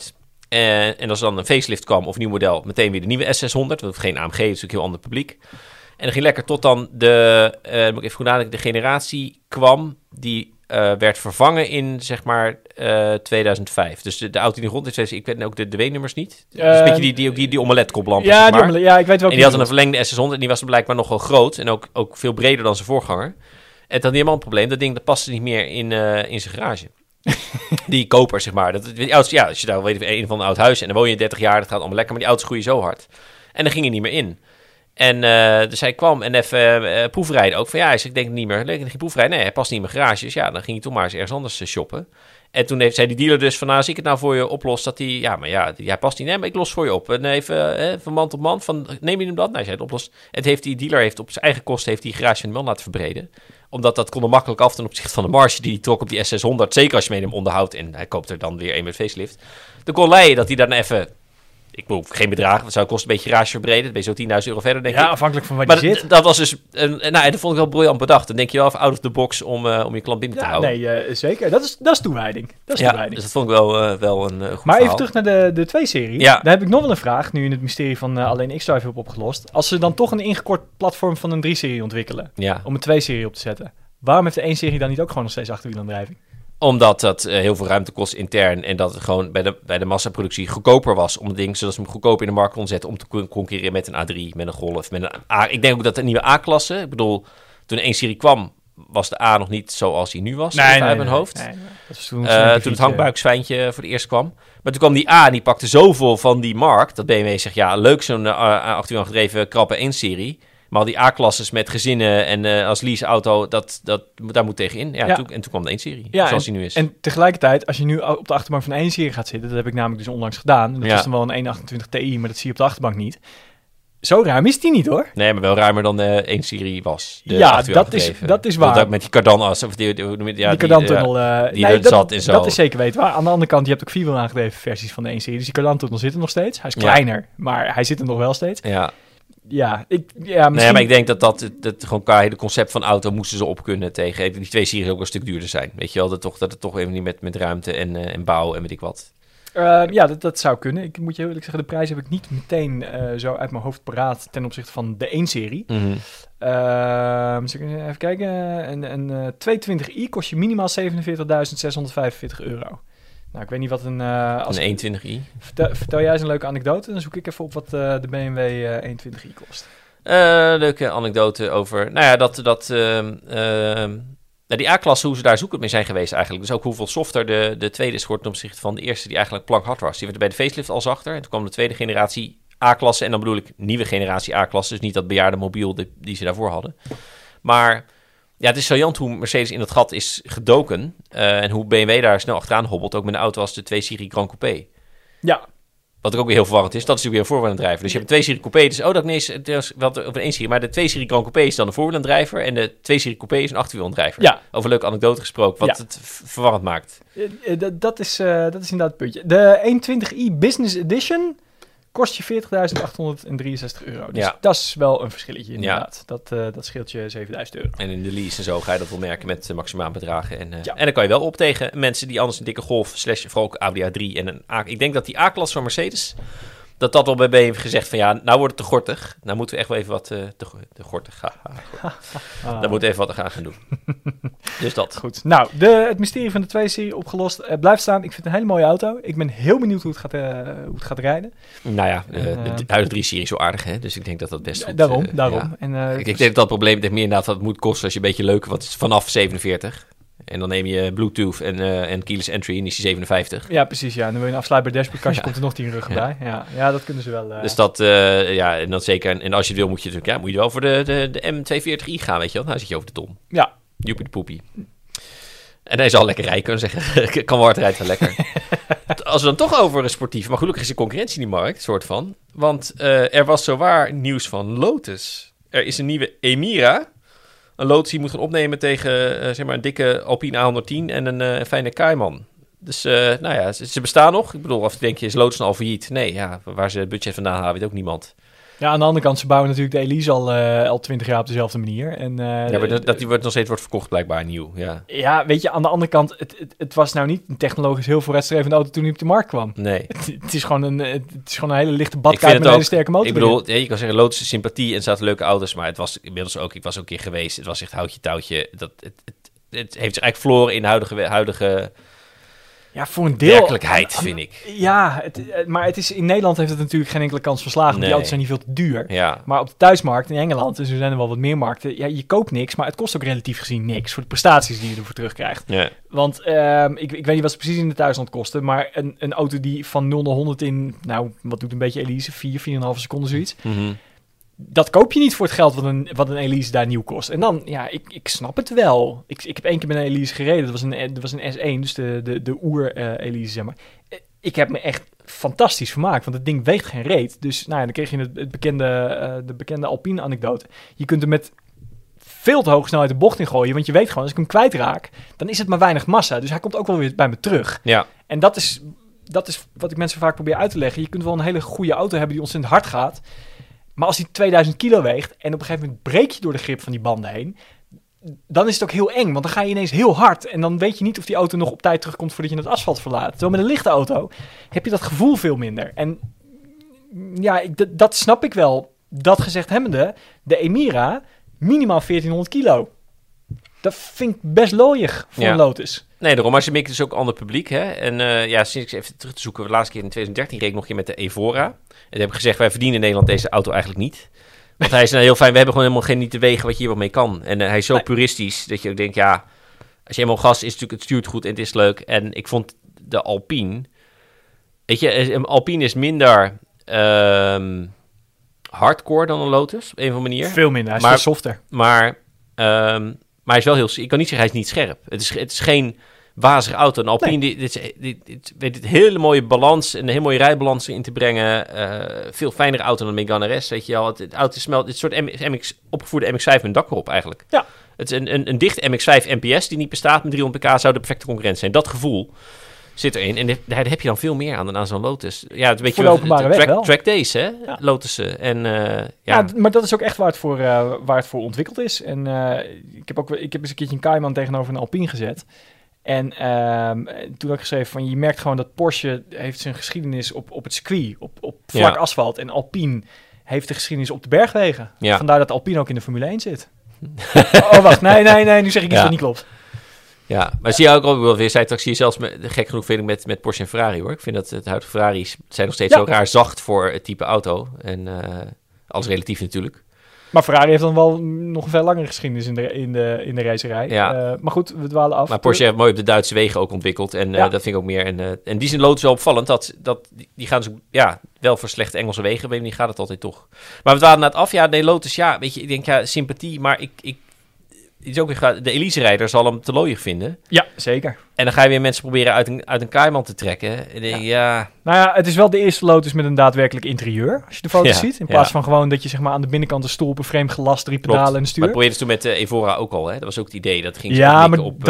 En als er dan een facelift kwam of een nieuw model, meteen weer de nieuwe S600. Want geen AMG, dat is natuurlijk een heel ander publiek. En dat ging lekker tot dan moet ik even goed nadenken, de generatie kwam die werd vervangen in, zeg maar, 2005. Dus de auto die rond is, ik weet ook de W-nummers niet. Dus een beetje die omelet-koplampen, ja, zeg maar. Ja, ik weet wel. En die had een verlengde S600 en die was blijkbaar nogal groot. En ook veel breder dan zijn voorganger. En dan had helemaal een probleem. Dat ding dat paste niet meer in zijn garage. Die koper, zeg maar. Die auto's, ja, als je daar weet, een van een oud huis en dan woon je 30 jaar, dat gaat allemaal lekker. Maar die auto's groeien zo hard. En dan ging hij niet meer in. En dus hij kwam en even proefrijden ook. Van ja, ik denk niet meer. Leuk, proefrijden. Nee, hij past niet in mijn garage. Dus ja, dan ging hij toch maar eens ergens anders shoppen. En toen zei die dealer dus van, zie ik het nou voor je oplost? Dat hij, hij past niet. Nee, maar ik los voor je op. En even van man tot man, van neem je hem dat? Nee, zei het oplost. En die dealer op zijn eigen kosten die garage van die man laten verbreden. Omdat dat kon er makkelijk af ten opzichte van de marge die hij trok op die S600. Zeker als je mee hem onderhoudt en hij koopt er dan weer een met facelift. Dan kon leiden dat hij dan even... Ik bedoel, geen bedrag. Het zou kosten een beetje garage verbreden. Dan ben je zo €10.000 verder, denk ik. Ja, afhankelijk van wat je zit. Dat was dus... dat vond ik wel briljant bedacht. Dan denk je wel even out of the box om je klant binnen te houden. Nee, zeker. Dat is toewijding. Dus dat vond ik wel een goed Maar verhaal. Even terug naar de 2-serie. Ja. Daar heb ik nog wel een vraag, nu in het mysterie van alleen X-Drive heb opgelost. Als ze dan toch een ingekort platform van een 3-serie ontwikkelen, om een 2-serie op te zetten, waarom heeft de 1-serie dan niet ook gewoon nog steeds achterwielaandrijving? Omdat dat heel veel ruimte kost intern en dat het gewoon bij de massaproductie goedkoper was om het ding, zodat ze hem goedkoper in de markt kon zetten om te concurreren met een A3, met een Golf, met een A. Ik denk ook dat de nieuwe A-klasse, ik bedoel, toen de 1-serie kwam, was de A nog niet zoals hij nu was. Nee, uit mijn hoofd. Nee. Dat was toen het hangbuiksfijntje voor het eerst kwam. Maar toen kwam die A en die pakte zoveel van die markt, dat BMW zegt, ja, leuk zo'n achterwiel gedreven krappe 1-serie. Maar al die A-klasses met gezinnen en als leaseauto, daar moet tegenin. Ja. En toen kwam de 1-serie, zoals die nu is. En tegelijkertijd, als je nu op de achterbank van de 1-serie gaat zitten, dat heb ik namelijk dus onlangs gedaan. Dat is dan wel een 128 Ti, maar dat zie je op de achterbank niet. Zo ruim is die niet, hoor. Nee, maar wel ruimer dan de 1-serie was. Dat is waar. Dat met die cardan-as, of die cardantunnel. zat en zo. Dat is zeker weten waar. Aan de andere kant, je hebt ook 4-wiel aangedreven versies van de 1-serie. Dus die cardantunnel zit er nog steeds. Hij is kleiner, maar hij zit er nog wel steeds. Ja. Misschien... Nee, maar ik denk dat gewoon qua hele concept van auto moesten ze op kunnen tegen die 2-series ook een stuk duurder zijn. Weet je wel, dat het toch even niet met ruimte en bouw en weet ik wat. Dat zou kunnen. Ik moet je eerlijk zeggen, de prijs heb ik niet meteen zo uit mijn hoofd paraat ten opzichte van de 1-serie. Mm-hmm. Even kijken. Een 220i kost je minimaal €47.645. Nou, ik weet niet wat een... een 120i. Vertel jij eens een leuke anekdote, dan zoek ik even op wat de BMW 120i kost. Leuke anekdote over... Nou ja, die A-klasse, hoe ze daar zoekend mee zijn geweest eigenlijk. Dus ook hoeveel softer de tweede is geworden ten opzichte van de eerste die eigenlijk plankhard was. Die werd bij de facelift al zachter. En toen kwam de tweede generatie A-klasse. En dan bedoel ik nieuwe generatie A-klasse. Dus niet dat bejaarde mobiel die ze daarvoor hadden. Maar ja, het is saillant hoe Mercedes in dat gat is gedoken. En hoe BMW daar snel achteraan hobbelt. Ook met een auto als de 2-serie Grand Coupé. Ja. Wat ook weer heel verwarrend is. Dat is natuurlijk weer een voorwielaandrijver. Dus je hebt een 2-serie Coupé. Dus dat is wel op een 1-serie. Maar de 2-serie Grand Coupé is dan een voorwielaandrijver. En de 2-serie Coupé is een achterwielaandrijver. Ja. Over een leuke anekdote gesproken. Wat het verwarrend maakt. Dat is inderdaad het puntje. De 120i Business Edition kost je €40.863. Dus dat is wel een verschilletje inderdaad. Ja. Dat scheelt je €7.000. En in de lease en zo ga je dat wel merken met maximaal bedragen. En dan kan je wel op tegen mensen die anders een dikke Golf, vooral ook Audi A3 en een A. Ik denk dat die A-klasse van Mercedes, dat wel bij BMW heeft gezegd van ja, nou wordt het te gortig. Nou moeten we echt wel even wat te gortig gaan. Dan moeten we even wat gaan doen. Dus dat. Goed. Nou, het mysterie van de 2-serie opgelost. Blijft staan. Ik vind het een hele mooie auto. Ik ben heel benieuwd hoe het gaat rijden. Nou ja, de huidige 3-serie is zo aardig, hè? Dus ik denk dat dat best goed... Daarom. Ja. En, ik denk dat dat probleem meer inderdaad wat het moet kosten als je een beetje leuk, want het is vanaf 47. En dan neem je Bluetooth en keyless entry en is die 57. Ja, precies. Ja. En dan wil je een afsluitbaar dashboardkastje, komt er nog 10 ruggen bij. Ja, dat kunnen ze wel. Dus dat, en dat zeker. En als je het wil, moet je wel voor de M240i gaan, weet je wel. Nou zit je over de ton. Ja. Joepie de poepie. En hij zal lekker rijden, kunnen zeggen. Kan wel hard rijden, wel lekker. Als we dan toch over een sportief, maar gelukkig is de concurrentie in die markt, soort van. Want er was zowaar nieuws van Lotus. Er is een nieuwe Emira. Een Lotus die moet gaan opnemen tegen een dikke Alpine A110 en een fijne Cayman. Dus ze bestaan nog. Ik bedoel, of denk je, is Lotus al failliet? Nee, waar ze het budget vandaan halen, weet ook niemand. Ja, aan de andere kant, ze bouwen natuurlijk de Elise al 20 jaar op dezelfde manier. En, maar die nog steeds wordt verkocht blijkbaar nieuw. Ja, weet je, aan de andere kant, het was nou niet een technologisch heel vooruitstrevende auto toen hij op de markt kwam. Nee. Het is gewoon een hele lichte badkaart met een hele sterke motor. Ik bedoel, je kan zeggen, Lotus is sympathie en er zaten leuke auto's, maar het was inmiddels ook, ik was ook een keer geweest, het was echt houtje touwtje. Het heeft zich eigenlijk verloren in de huidige ja, voor een deel werkelijkheid, vind ik. Ja, maar het is, in Nederland heeft het natuurlijk geen enkele kans verslagen. Want die auto's zijn niet veel te duur. Ja. Maar op de thuismarkt in Engeland, dus er zijn er wel wat meer markten. Ja, je koopt niks, maar het kost ook relatief gezien niks voor de prestaties die je ervoor terugkrijgt. Ja. Want ik weet niet wat ze precies in de thuisland kosten, maar een auto die van 0 naar 100 in, nou, wat doet een beetje Elise? 4,5 seconden zoiets. Mm-hmm. Dat koop je niet voor het geld wat een Elise daar nieuw kost. En dan, ja, ik snap het wel. Ik heb 1 keer met een Elise gereden. Dat was een S1, dus de oer-Elise, zeg maar. Ik heb me echt fantastisch vermaakt, want het ding weegt geen reet. Dus nou ja, dan kreeg je de bekende Alpine-anekdote. Je kunt er met veel te hoge snelheid de bocht in gooien, want je weet gewoon, als ik hem kwijtraak, dan is het maar weinig massa. Dus hij komt ook wel weer bij me terug. Ja. En dat is wat ik mensen vaak probeer uit te leggen. Je kunt wel een hele goede auto hebben die ontzettend hard gaat, maar als die 2000 kilo weegt en op een gegeven moment breek je door de grip van die banden heen, dan is het ook heel eng, want dan ga je ineens heel hard en dan weet je niet of die auto nog op tijd terugkomt voordat je het asfalt verlaat. Terwijl met een lichte auto heb je dat gevoel veel minder. En ja, dat snap ik wel. Dat gezegd hebbende, de Emira, minimaal 1400 kilo. Dat vind ik best looiig voor een Lotus. Nee, daarom. Maar ze mikken dus ook een ander publiek. Hè? En sinds ik even terug te zoeken, de laatste keer in 2013 reed ik nog een keer met de Evora. En toen heb ik gezegd, wij verdienen in Nederland deze auto eigenlijk niet. Want hij is nou heel fijn, we hebben gewoon helemaal niet te wegen wat je hier wat mee kan. En hij is zo puristisch dat je ook denkt, ja, als je helemaal gas is, natuurlijk, het stuurt goed en het is leuk. En ik vond de Alpine, weet je, een Alpine is minder hardcore dan een Lotus, op een of andere manier. Veel minder, hij is veel softer. Maar hij is wel heel, ik kan niet zeggen hij is niet scherp. Het is geen wazige auto. Een Alpine, dit weet het hele mooie balans, een hele mooie rijbalans in te brengen. Veel fijnere auto dan de Megane RS, weet je al. Het auto smelt, dit soort opgevoerde MX-5 met een dak erop eigenlijk. Ja. Het is een dichte MX-5 NPS die niet bestaat met 300 pk, zou de perfecte concurrent zijn. Dat gevoel zit erin. En daar heb je dan veel meer aan dan zo'n Lotus. Ja, het een beetje track days, hè? Ja. Lotussen. En, ja, maar dat is ook echt waar het voor ontwikkeld is. En ik heb eens een keertje een Cayman tegenover een Alpine gezet. En toen had ik geschreven van, je merkt gewoon dat Porsche heeft zijn geschiedenis op het circuit, op vlak asfalt. En Alpine heeft de geschiedenis op de bergwegen. Ja. Vandaar dat Alpine ook in de Formule 1 zit. Oh, wacht. Nee, nu zeg ik iets wat niet klopt. Ja, maar zie je ook wel weer, zie je zelfs gek genoeg vind ik met Porsche en Ferrari, hoor. Ik vind dat het huidige Ferraris zijn nog steeds zo raar zacht voor het type auto. En alles relatief natuurlijk. Maar Ferrari heeft dan wel nog een veel langere geschiedenis in de racerij. Ja. Maar goed, we dwalen af. Maar Porsche heeft mooi op de Duitse wegen ook ontwikkeld. En dat vind ik ook meer. En die zijn Lotus wel opvallend. Die gaan dus wel voor slechte Engelse wegen. Weet je niet, gaat het altijd toch. Maar we dwalen naar het af. Ja, nee, Lotus, weet je, ik denk, sympathie. Maar het is ook weer, de Elise-rijder zal hem te looiig vinden. Ja, zeker. En dan ga je weer mensen proberen uit een Cayman te trekken. En Nou ja, het is wel de eerste Lotus met een daadwerkelijk interieur, als je de foto's ziet. In plaats van gewoon dat je zeg maar aan de binnenkant een stoel op een frame gelast, 3 pedalen en een stuur. Maar probeerde toen met de Evora ook al, hè? Dat was ook het idee. Dat ging maar op,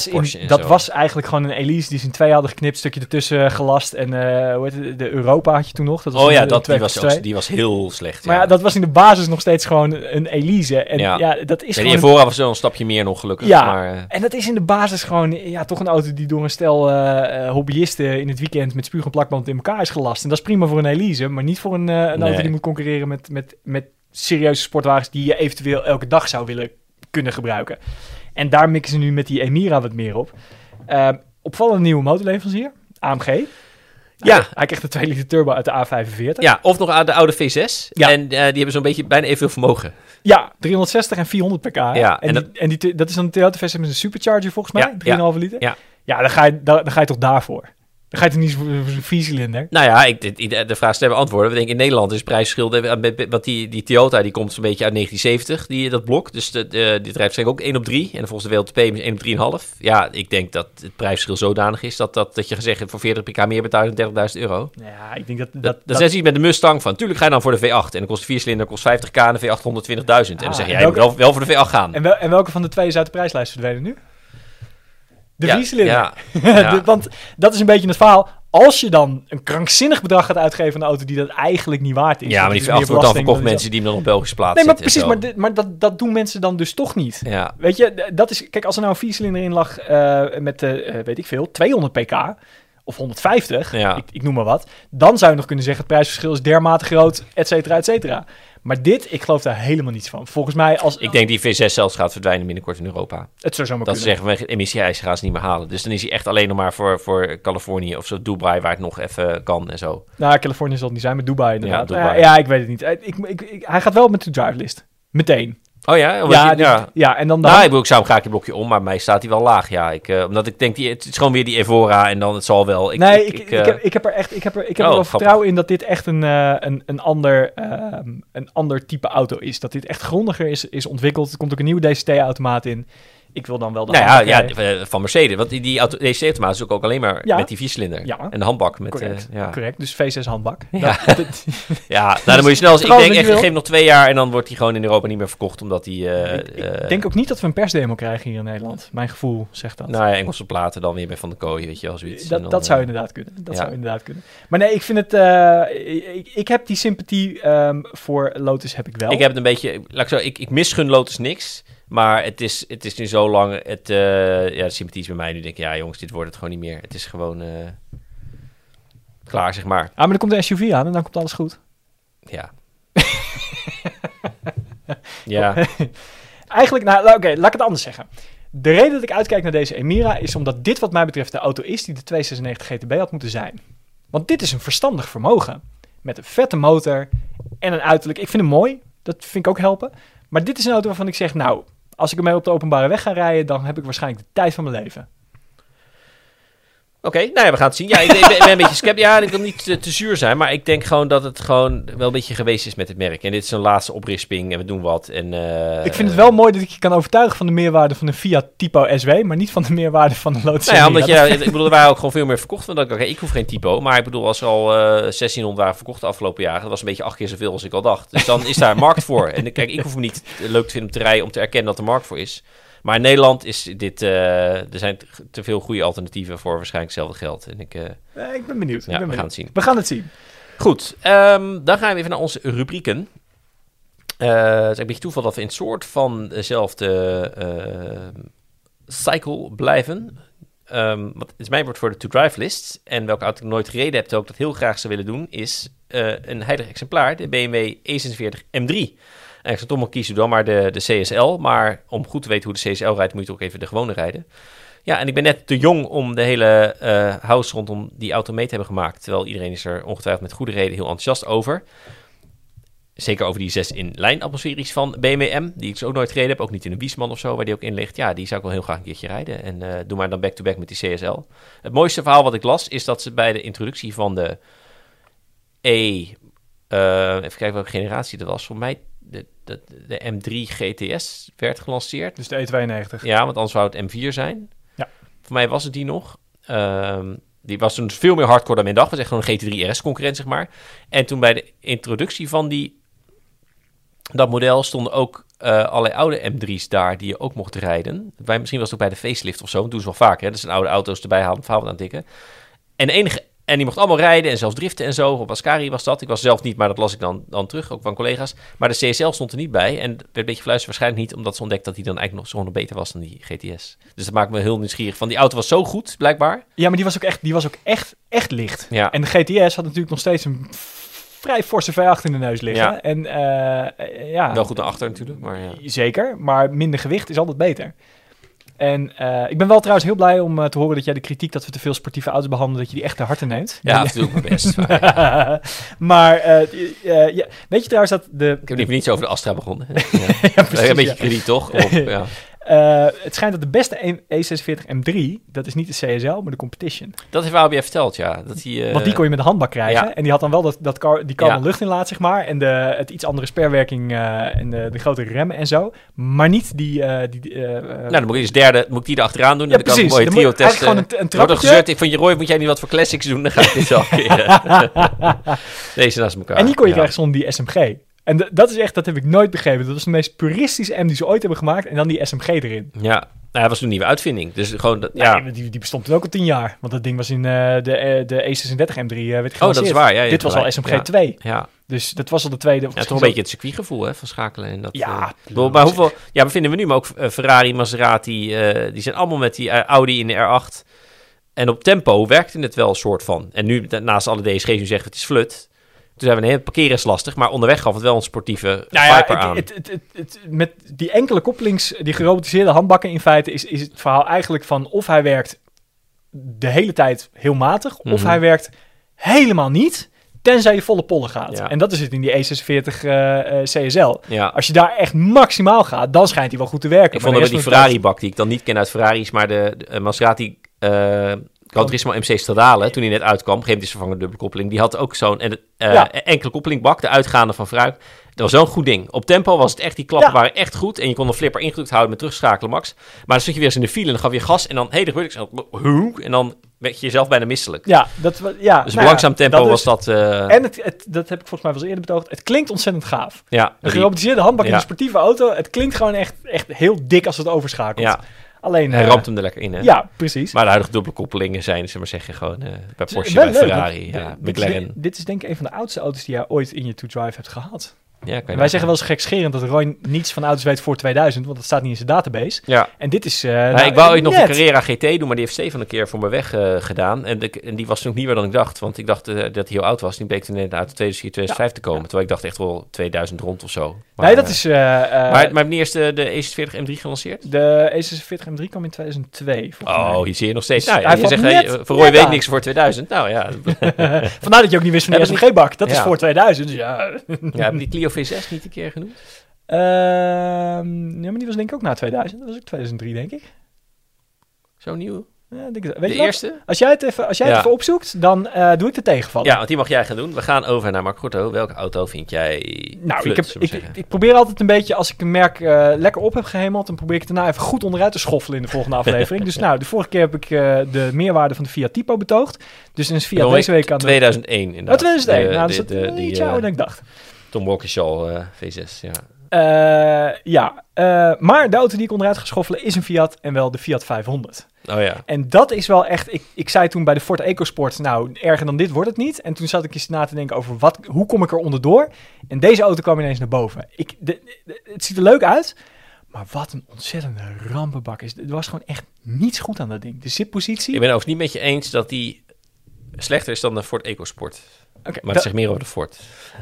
dat was eigenlijk gewoon een Elise die ze in 2 hadden geknipt, stukje ertussen gelast. En hoe heet het, de Europa had je toen nog. Dat was die was heel slecht. Maar dat was in de basis nog steeds gewoon een Elise. En dat is gewoon... Die Evora was wel een stapje meer nog gelukkig. Ja, maar, en dat is in de basis gewoon toch een auto die door een stel hobbyisten in het weekend met spuug en plakband in elkaar is gelast. En dat is prima voor een Elise, maar niet voor een auto die moet concurreren met serieuze sportwagens die je eventueel elke dag zou willen kunnen gebruiken. En daar mikken ze nu met die Emira wat meer op. Opvallende nieuwe motorleverancier, AMG. Ja. Hij kreeg de 2 liter turbo uit de A45. Ja, of nog de oude V6. Ja. En die hebben zo'n beetje bijna evenveel vermogen. Ja, 360 en 400 pk. Ja, dat is dan een Toyota V6 met een supercharger volgens mij, 3,5 liter. Ja, dan ga je toch daarvoor. Dan ga je toch niet voor een 4-cilinder? Nou ja, de vraag stellen we antwoorden. We denken in Nederland is het prijsverschil, want die Toyota die komt zo'n beetje uit 1970, dat blok. Dus dit rijdt waarschijnlijk ook 1 op 3. En volgens de WLTP is 1 op 3,5. Ja, ik denk dat het prijsverschil zodanig is dat je gezegd voor 40 pk meer betaalt dan €30.000. Ja, ik denk dat zijn ze met de Mustang van. Tuurlijk ga je dan voor de V8. En dan kost de 4-cilinder kost 50k en de V8 120.000. En dan zeg je, je moet wel voor de V8 gaan. En welke van de twee is uit de prijslijst verdwenen nu? De 4-cilinder. Ja. Want dat is een beetje het verhaal. als je dan een krankzinnig bedrag gaat uitgeven aan een auto die dat eigenlijk niet waard is. Ja, maar die V8 wordt dan verkocht mensen die hem dan op Belgische plaats nee, maar precies, maar dat doen mensen dan dus toch niet. Ja. Weet je, dat is... Kijk, als er nou een 4-cilinder in lag met, weet ik veel, 200 pk... of 150, ik noem maar wat... dan zou je nog kunnen zeggen... het prijsverschil is dermate groot, et cetera, et cetera. Maar ik geloof daar helemaal niets van. Volgens mij ik denk die V6 zelfs gaat verdwijnen binnenkort in Europa. Het zou zomaar kunnen. Dat ze zeggen, emissie-eisen gaan ze niet meer halen. Dus dan is hij echt alleen nog maar voor Californië of zo, Dubai, waar het nog even kan en zo. Nou, Californië zal het niet zijn, maar Dubai inderdaad. Ja, Dubai. Ja, ik weet het niet. Hij gaat wel met de drivelist. Meteen. Oh ja? Ja, en dan... Nou, ik zou hem graag een blokje om, maar mij staat hij wel laag. Ja, omdat ik denk, het is gewoon weer die Evora en dan het zal wel. Ik heb er wel vertrouwen in dat dit echt een ander type auto is. Dat dit echt grondiger is ontwikkeld. Er komt ook een nieuwe DCT-automaat in. Ik wil dan wel van Mercedes. Want die DCT-automaat is ook alleen maar met die 4-cilinder. Ja. En de handbak. Correct, dus V6 handbak. Ja, dan moet je snel... Ik denk echt, geef nog 2 jaar en dan wordt hij gewoon in Europa niet meer verkocht. Omdat hij... ik denk ook niet dat we een persdemo krijgen hier in Nederland. Mijn gevoel zegt dat. Nou ja, Engelse platen dan weer bij Van der Kooi, weet je wel, zoiets. Dat zou inderdaad kunnen. Zou inderdaad kunnen. Maar nee, ik vind het... ik heb die sympathie voor Lotus heb ik wel. Ik heb het een beetje... Ik misgun Lotus niks... Maar het is nu zo lang... de sympathie is bij mij. Nu denk ik, ja jongens, dit wordt het gewoon niet meer. Het is gewoon klaar, zeg maar. Maar er komt een SUV aan en dan komt alles goed. Ja. Ja. Eigenlijk, laat ik het anders zeggen. De reden dat ik uitkijk naar deze Emira is omdat dit wat mij betreft de auto is die de 296 GTB had moeten zijn. Want dit is een verstandig vermogen. Met een vette motor en een uiterlijk. Ik vind hem mooi. Dat vind ik ook helpen. Maar dit is een auto waarvan ik zeg, nou... Als ik ermee op de openbare weg ga rijden, dan heb ik waarschijnlijk de tijd van mijn leven. Oké, nou ja, we gaan het zien. Ja, ik ben een beetje sceptisch. Ja, ik wil niet te zuur zijn, maar ik denk gewoon dat het gewoon wel een beetje geweest is met het merk. En dit is een laatste oprisping en we doen wat. En, ik vind het wel mooi dat ik je kan overtuigen van de meerwaarde van een Fiat Tipo SW, maar niet van de meerwaarde van een Lotus. Nou ja, omdat ik bedoel, er waren ook gewoon veel meer verkocht. Want ik hoef geen Tipo, maar ik bedoel, als er al 1600 waren verkocht de afgelopen jaren, dat was een beetje 8 keer zoveel als ik al dacht. Dus dan is daar een markt voor. En kijk, ik hoef hem niet leuk te vinden om te rijden om te erkennen dat er markt voor is. Maar in Nederland is dit... er zijn te veel goede alternatieven voor waarschijnlijk hetzelfde geld. En ik ben benieuwd. Ja, we gaan het zien. We gaan het zien. Goed, dan gaan we even naar onze rubrieken. Het is een beetje toeval dat we in soort van dezelfde cycle blijven. Wat is mijn woord voor de to-drive list. En welke auto ik nooit gereden heb, terwijl ik dat heel graag zou willen doen, is een heilig exemplaar. De BMW E46 M3. Eigenlijk Tom kies u dan maar de CSL. Maar om goed te weten hoe de CSL rijdt, moet je ook even de gewone rijden. Ja, en ik ben net te jong om de hele house rondom die auto mee te hebben gemaakt. Terwijl iedereen is er ongetwijfeld met goede reden heel enthousiast over. Zeker over die 6 in lijn atmosferisch van BMW M. Die ik zo ook nooit gereden heb. Ook niet in een Wiesman of zo, waar die ook in ligt. Ja, die zou ik wel heel graag een keertje rijden. En doe maar dan back-to-back met die CSL. Het mooiste verhaal wat ik las, is dat ze bij de introductie van de even kijken welke generatie dat was. Voor mij de M3 GTS werd gelanceerd. Dus de E92. Ja, want anders zou het M4 zijn. Ja. Voor mij was het die nog. Die was toen veel meer hardcore dan men dacht. Was echt gewoon een GT3 RS concurrent, zeg maar. En toen bij de introductie van dat model stonden ook allerlei oude M3's daar die je ook mocht rijden. Misschien was het ook bij de facelift of zo. Dat doen ze wel vaak, hè. Dat zijn oude auto's erbij halen om verhaal aan tikken. En die mocht allemaal rijden en zelfs driften en zo. Op Ascari was dat. Ik was zelf niet, maar dat las ik dan terug, ook van collega's. Maar de CSL stond er niet bij. En werd een beetje fluisterd, waarschijnlijk niet, omdat ze ontdekt dat hij dan eigenlijk nog beter was dan die GTS. Dus dat maakt me heel nieuwsgierig. Van die auto was zo goed, blijkbaar. Ja, maar die was ook echt licht. Ja. En de GTS had natuurlijk nog steeds een vrij forse V8 in de neus liggen. Ja. En wel goed naar achter natuurlijk. Maar ja. Zeker, maar minder gewicht is altijd beter. En ik ben wel trouwens heel blij om te horen dat jij de kritiek dat we te veel sportieve auto's behandelen, dat je die echt ter harte neemt. Ja, dat doe ik mijn best. Maar weet je trouwens dat ik heb niet zo over de Astra begonnen. Ja, precies, een beetje krediet, toch? Ja. Het schijnt dat de beste E46 M3, dat is niet de CSL, maar de Competition. Dat heeft ABF verteld, ja. Dat want die kon je met de handbak krijgen. Ja. En die had dan wel die carbon luchtinlaat, zeg maar. En het iets andere sperwerking en de grotere remmen en zo. Maar niet die... dan moet ik moet ik die erachteraan doen. Ja, en dan kan ik een mooie trio testen. Gewoon een trappetje. Ik vond je, Roy, moet jij niet wat voor classics doen? Dan ga ik dit wel een keer. Deze naast elkaar. En die kon je krijgen zonder die SMG. En dat heb ik nooit begrepen. Dat was de meest puristische M die ze ooit hebben gemaakt. En dan die SMG erin. Ja, dat was een nieuwe uitvinding. Dus gewoon, die bestond toen ook al 10 jaar. Want dat ding was in de E36 M3 werd gelanceerd. Oh, dat is waar. Ja, dit was al SMG 2. Ja. Dus dat was al de tweede. Ja, toch een beetje het circuitgevoel van schakelen. En dat, maar hoeveel... Ja, we vinden we nu maar ook Ferrari, Maserati. Die zijn allemaal met die Audi in de R8. En op tempo werkte het wel een soort van. En nu, naast alle DSG's, nu zeggen het is flut. Toen zijn we een parkeren is lastig, maar onderweg gaf het wel een sportieve Viper aan. Met die enkele koppelings, die gerobotiseerde handbakken in feite, is het verhaal eigenlijk van of hij werkt de hele tijd heel matig, of hij werkt helemaal niet, tenzij je volle pollen gaat. Ja. En dat is het in die E46 CSL. Ja. Als je daar echt maximaal gaat, dan schijnt hij wel goed te werken. Ik vond dat met die Ferrari-bak, die ik dan niet ken uit Ferraris, maar de Maserati... Gran Turismo MC Stradale, toen hij net uitkwam, op een gegeven moment is vervangen dubbele koppeling. Die had ook zo'n enkele koppelingbak, de uitgaande van Fruik. Dat was zo'n goed ding. Op tempo was het echt, die klappen waren echt goed. En je kon de flipper ingedrukt houden met terugschakelen max. Maar dan stond je weer eens in de file en dan gaf je gas. En dan, er gebeurt niks. En dan werd je jezelf bijna misselijk. Ja, dus op langzaam tempo was dat... En dat heb ik volgens mij wel eens eerder betoogd. Het klinkt ontzettend gaaf. Ja, een gerobotiseerde handbak in een sportieve auto. Het klinkt gewoon echt heel dik als het overschakelt. Ja. Alleen, hij ramt hem er lekker in, hè? Ja, precies. Maar de huidige dubbele koppelingen zijn, zullen we maar zeggen, gewoon bij Porsche, bij Ferrari, McLaren. Dit is denk ik een van de oudste auto's die jij ooit in je To-Drive hebt gehad. Ja, wij zeggen wel eens gekscherend dat Roy niets van auto's weet voor 2000, want dat staat niet in zijn database. Ja. En dit is... ik wou ooit nog de Carrera GT doen, maar die heeft Stefan een keer voor me weg gedaan. En die was toen ook niet meer dan ik dacht, want ik dacht dat hij heel oud was. Die bleek toen net uit 2005 te komen, terwijl ik dacht echt wel 2000 rond of zo. Maar, nee, dat is... maar wanneer is de E46 M3 gelanceerd? De E46 M3 kwam in 2002, volgens mij. Hier zie je nog steeds. Nou, ja, je zegt, voor Roy weet niks voor 2000. Nou ja. Vandaar dat je ook niet wist van de SMG-bak. Dat is voor 2000, dus ja. Hebben die Clio V6 niet een keer genoemd? Maar die was denk ik ook na 2000. Dat was ook 2003, denk ik. Zo nieuw? Ja, denk ik, weet je eerste? Wat? Als jij het even opzoekt, dan doe ik de tegenvaller. Ja, want die mag jij gaan doen. We gaan over naar Mark Gorto. Welke auto vind jij ik probeer altijd een beetje, als ik een merk lekker op heb gehemeld, dan probeer ik het daarna even goed onderuit te schoffelen in de volgende aflevering. Dus de vorige keer heb ik de meerwaarde van de Fiat Typo betoogd. Dus dan is Fiat deze week aan 2001 inderdaad. 2001, dat is het iets ouder dan ik dacht. Tom Walkinshaw V6, maar de auto die ik onderuit ga schoffelen is een Fiat en wel de Fiat 500. Oh ja. En dat is wel echt... Ik zei toen bij de Ford EcoSport, nou, erger dan dit wordt het niet. En toen zat ik eens na te denken over hoe kom ik er onderdoor? En deze auto kwam ineens naar boven. Het ziet er leuk uit, maar wat een ontzettende rampenbak is. Er was gewoon echt niets goed aan dat ding. De zitpositie... Ik ben ook niet met je eens dat die slechter is dan de Ford EcoSport. Okay, maar het zegt meer over de Ford.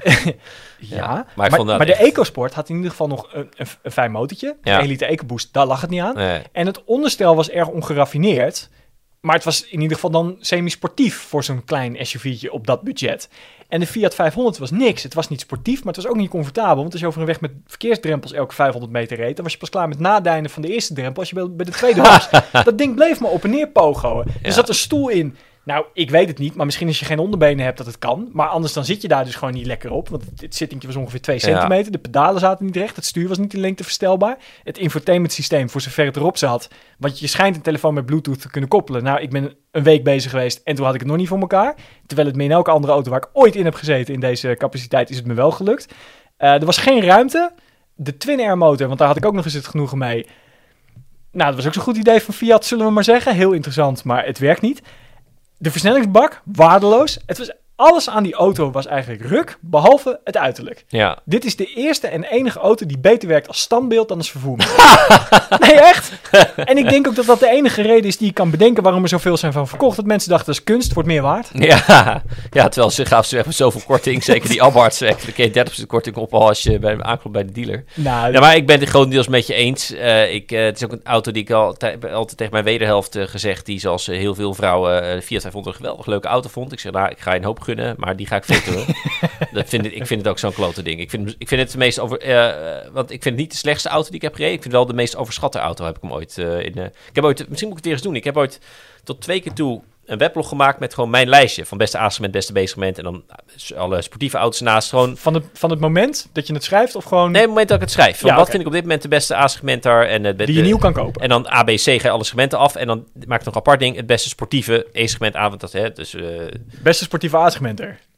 Maar de EcoSport had in ieder geval nog een fijn motortje. De Elite EcoBoost, daar lag het niet aan. Nee. En het onderstel was erg ongeraffineerd. Maar het was in ieder geval dan semi-sportief voor zo'n klein SUV'tje op dat budget. En de Fiat 500 was niks. Het was niet sportief, maar het was ook niet comfortabel. Want als je over een weg met verkeersdrempels elke 500 meter reed, dan was je pas klaar met nadijnen van de eerste drempel als je bij de tweede was. Dat ding bleef maar op en neer pogoen. Er zat een stoel in. Nou, ik weet het niet, maar misschien als je geen onderbenen hebt dat het kan. Maar anders dan zit je daar dus gewoon niet lekker op. Want het zittingje was ongeveer 2 centimeter. De pedalen zaten niet recht. Het stuur was niet in lengte verstelbaar. Het infotainment systeem, voor zover het erop zat. Want je schijnt een telefoon met Bluetooth te kunnen koppelen. Nou, ik ben een week bezig geweest en toen had ik het nog niet voor elkaar. Terwijl het me in elke andere auto waar ik ooit in heb gezeten in deze capaciteit is het me wel gelukt. Er was geen ruimte. De Twin Air motor, want daar had ik ook nog eens het genoegen mee. Nou, dat was ook zo'n goed idee van Fiat, zullen we maar zeggen. Heel interessant, maar het werkt niet. De versnellingsbak, waardeloos. Alles aan die auto was eigenlijk ruk, behalve het uiterlijk. Ja. Dit is de eerste en enige auto die beter werkt als standbeeld dan als vervoermiddel. Nee, echt. En ik denk ook dat dat de enige reden is die ik kan bedenken waarom er zoveel zijn van verkocht. Dat mensen dachten, dat is kunst, wordt meer waard. Ja, terwijl ze gaven weg met zoveel korting. Zeker die Abarths weg. Dan kun je 30% korting op als je aankomt bij de dealer. Nou, maar ik ben het grotendeels met je eens. Het is ook een auto die ik altijd tegen mijn wederhelft gezegd, die zoals heel veel vrouwen de Fiat 500 een geweldig leuke auto vond. Ik zeg, nou, ik ga je een hoop gunnen, maar die ga ik filteren. Ik vind het ook zo'n klote ding. Ik vind het meest want ik vind het niet de slechtste auto die ik heb gereden. Ik vind wel de meest overschatte auto, heb ik hem ooit misschien moet ik het weer eens doen. Ik heb ooit tot 2 keer toe een weblog gemaakt met gewoon mijn lijstje van beste A-segment, beste B-segment en dan alle sportieve auto's naast. Gewoon van het moment dat je het schrijft of gewoon... Nee, het moment dat ik het schrijf. Wat vind ik op dit moment de beste A-segment daar? En die je nieuw kan kopen. En dan A, B, C ga je alle segmenten af en dan maak ik nog een apart ding. Het beste sportieve E-segment A. Dus, beste sportieve A-segment er.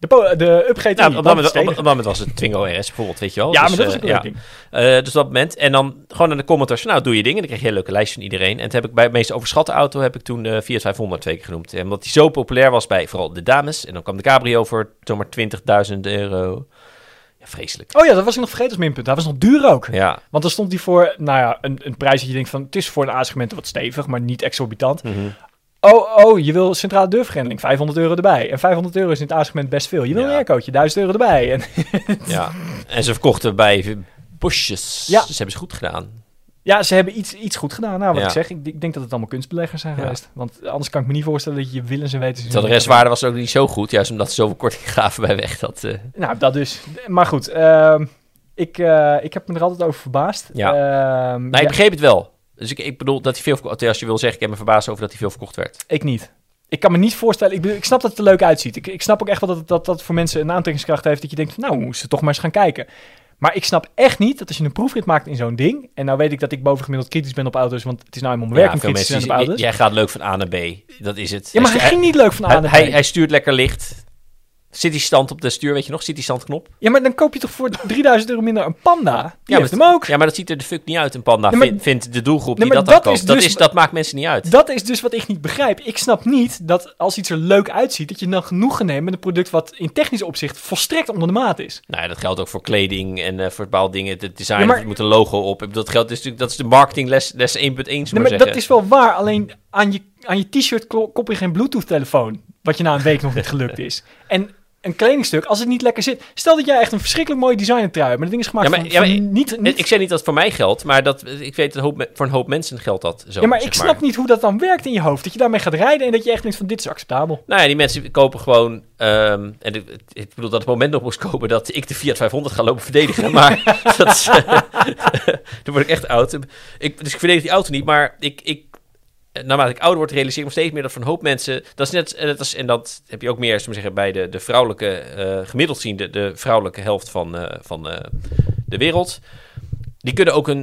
De Up GTI. Nou, op dat moment was het Twingo RS bijvoorbeeld, weet je wel. Ja, dus, maar dat is een leuk ding. Dus op dat moment. En dan gewoon naar de commentars. Nou, doe je dingen. Dan krijg je een leuke lijst van iedereen. En toen heb ik bij het meest overschatte auto heb ik toen de Fiat 500 2 keer genoemd. En omdat die zo populair was bij vooral de dames. En dan kwam de cabrio voor zomaar €20.000. Ja, vreselijk. Oh ja, dat was ik nog vergeten als minpunt. Dat was nog duur ook. Ja. Want dan stond die voor, een prijs dat je denkt van... Het is voor een A-segment wat stevig, maar niet exorbitant. Mm-hmm. Oh, je wil centrale deurvergrendeling, €500 erbij. En €500 is in het A-segment best veel. Je wil een aircootje, €1.000 erbij. En ja, en ze verkochten bij Boschjes. Ja. Ze hebben ze goed gedaan. Ja, ze hebben iets goed gedaan. Nou, wat ik zeg, ik denk dat het allemaal kunstbeleggers zijn geweest. Want anders kan ik me niet voorstellen dat je willens en wetens... Terwijl de restwaarde was ook niet zo goed. Juist omdat ze zoveel korting gaven bij weg. Nou, dat dus. Maar goed, ik heb me er altijd over verbaasd. Ja. Ik begreep het wel. Dus ik bedoel dat hij veel... Als je wil zeggen, ik heb me verbaasd over dat hij veel verkocht werd. Ik niet. Ik kan me niet voorstellen... Ik snap dat het er leuk uitziet. Ik snap ook echt wel dat voor mensen een aantrekkingskracht heeft... dat je denkt, nou, we moesten toch maar eens gaan kijken. Maar ik snap echt niet dat als je een proefrit maakt in zo'n ding... En nou weet ik dat ik bovengemiddeld kritisch ben op auto's... want het is nou eenmaal mijn werk om kritisch te zijn op auto's. Jij gaat leuk van A naar B. Dat is het. Ja, maar hij ging niet leuk van A naar B. Hij stuurt lekker licht. Zit die stand op de stuur, weet je nog? Zit die standknop? Ja, maar dan koop je toch voor €3.000 minder een Panda? Die heeft hem ook. Ja, maar dat ziet er de fuck niet uit, een Panda. Vindt de doelgroep die dat koopt. Dat maakt mensen niet uit. Dat is dus wat ik niet begrijp. Ik snap niet dat als iets er leuk uitziet... dat je dan genoegen neemt met een product... wat in technisch opzicht volstrekt onder de maat is. Nou ja, dat geldt ook voor kleding en voor bepaalde dingen. Het design, er moet een logo op. Dat geldt dus natuurlijk, dat is de marketingles 1.1, maar dat is wel waar. Alleen aan je t-shirt kop je geen Bluetooth-telefoon... wat je na een week nog niet gelukt is. En... een kledingstuk, als het niet lekker zit... Stel dat jij echt een verschrikkelijk mooie designer-trui hebt... maar dat ding is gemaakt van niet... Ik zeg niet dat het voor mij geldt... maar ik weet dat voor een hoop mensen geldt dat zo. Ja, maar ik snap niet hoe dat dan werkt in je hoofd. Dat je daarmee gaat rijden en dat je echt denkt van... dit is acceptabel. Nou ja, die mensen kopen gewoon... en ik bedoel dat het moment nog moest komen... dat ik de Fiat 500 ga lopen verdedigen. Maar dat is, dan word ik echt oud. Dus ik verdedig die auto niet, maar naarmate ik ouder word, realiseer ik me steeds meer dat voor een hoop mensen... Dat is net, en dat heb je ook meer zeggen, bij de vrouwelijke... gemiddeld zien de vrouwelijke helft van de wereld. Die kunnen ook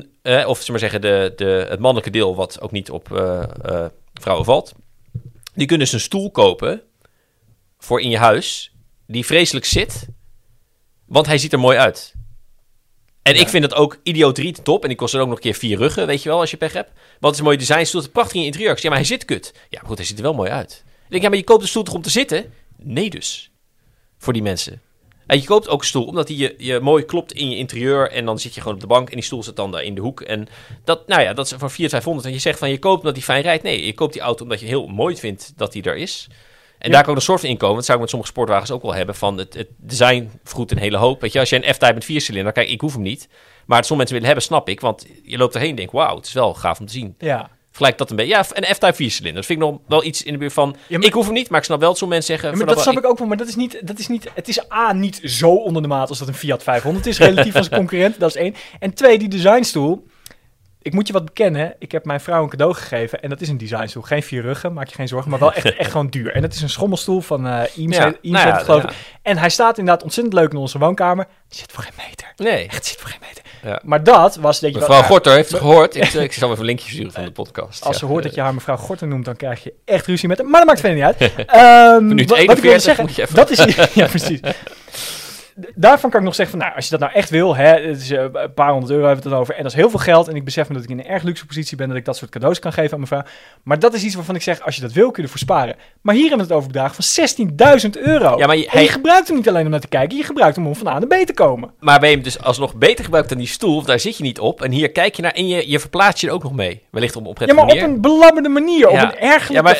het mannelijke deel... wat ook niet op vrouwen valt... die kunnen dus een stoel kopen... voor in je huis... die vreselijk zit... want hij ziet er mooi uit... En ik vind dat ook idioot top. En die kost er ook nog een keer 4 ruggen, weet je wel, als je pech hebt. Want het is een mooie designstoel, het is prachtig in je interieur. Ja, maar hij zit kut. Ja, maar goed, hij ziet er wel mooi uit. Ik denk, ja, maar je koopt een stoel toch om te zitten? Nee dus. Voor die mensen. En je koopt ook een stoel omdat die je mooi klopt in je interieur. En dan zit je gewoon op de bank en die stoel zit dan daar in de hoek. En dat is voor Fiat 500. En je zegt van, je koopt omdat die fijn rijdt. Nee, je koopt die auto omdat je heel mooi vindt dat die er is. En daar kan ook een soort van inkomen. Dat zou ik met sommige sportwagens ook wel hebben. Van het design vergoedt een hele hoop. Weet je, als je een F-Type met 4-cilinder... Kijk, ik hoef hem niet. Maar het sommige mensen willen hebben, snap ik. Want je loopt erheen en denkt... Wauw, het is wel gaaf om te zien. Ja. Vergelijk dat een beetje. Ja, een F-Type 4-cilinder. Dat vind ik nog wel iets in de buurt van... Ja, ik hoef hem niet, maar ik snap wel dat sommige mensen zeggen... Ja, maar dat snap ik ook wel. Maar dat is niet... Het is A, niet zo onder de maat als dat een Fiat 500 is. Relatief als een concurrent. Dat is 1. En 2, die designstoel... Ik moet je wat bekennen, ik heb mijn vrouw een cadeau gegeven en dat is een designstoel. Geen 4 ruggen, maak je geen zorgen, maar wel echt gewoon duur. En dat is een schommelstoel van Eames, geloof ik. En hij staat inderdaad ontzettend leuk in onze woonkamer. Die zit voor geen meter. Nee. Echt, zit voor geen meter. Ja. Maar dat was... Denk je mevrouw Gorter heeft het gehoord. Ik zal even een linkje sturen van de podcast. Als ze hoort dat je haar mevrouw Gorter noemt, dan krijg je echt ruzie met haar. Maar dat maakt verder niet uit. Minuut 41 moet je even... Dat is... Ja, precies. Daarvan kan ik nog zeggen van, nou, als je dat nou echt wil, het is een paar €100 hebben we het dan over, en dat is heel veel geld, en ik besef me dat ik in een erg luxe positie ben, dat ik dat soort cadeaus kan geven aan mijn vrouw. Maar dat is iets waarvan ik zeg, als je dat wil, kun je ervoor sparen. Maar hier hebben we het over bedragen van €16.000. Ja, maar je gebruikt hem niet alleen om naar te kijken, je gebruikt hem om van A naar B te komen. Maar ben je hem dus alsnog beter gebruikt dan die stoel, daar zit je niet op, en hier kijk je naar, en je verplaatst je er ook nog mee. Wellicht op een oprettige manier. Ja, maar op een belabberde manier, op een ergelijke,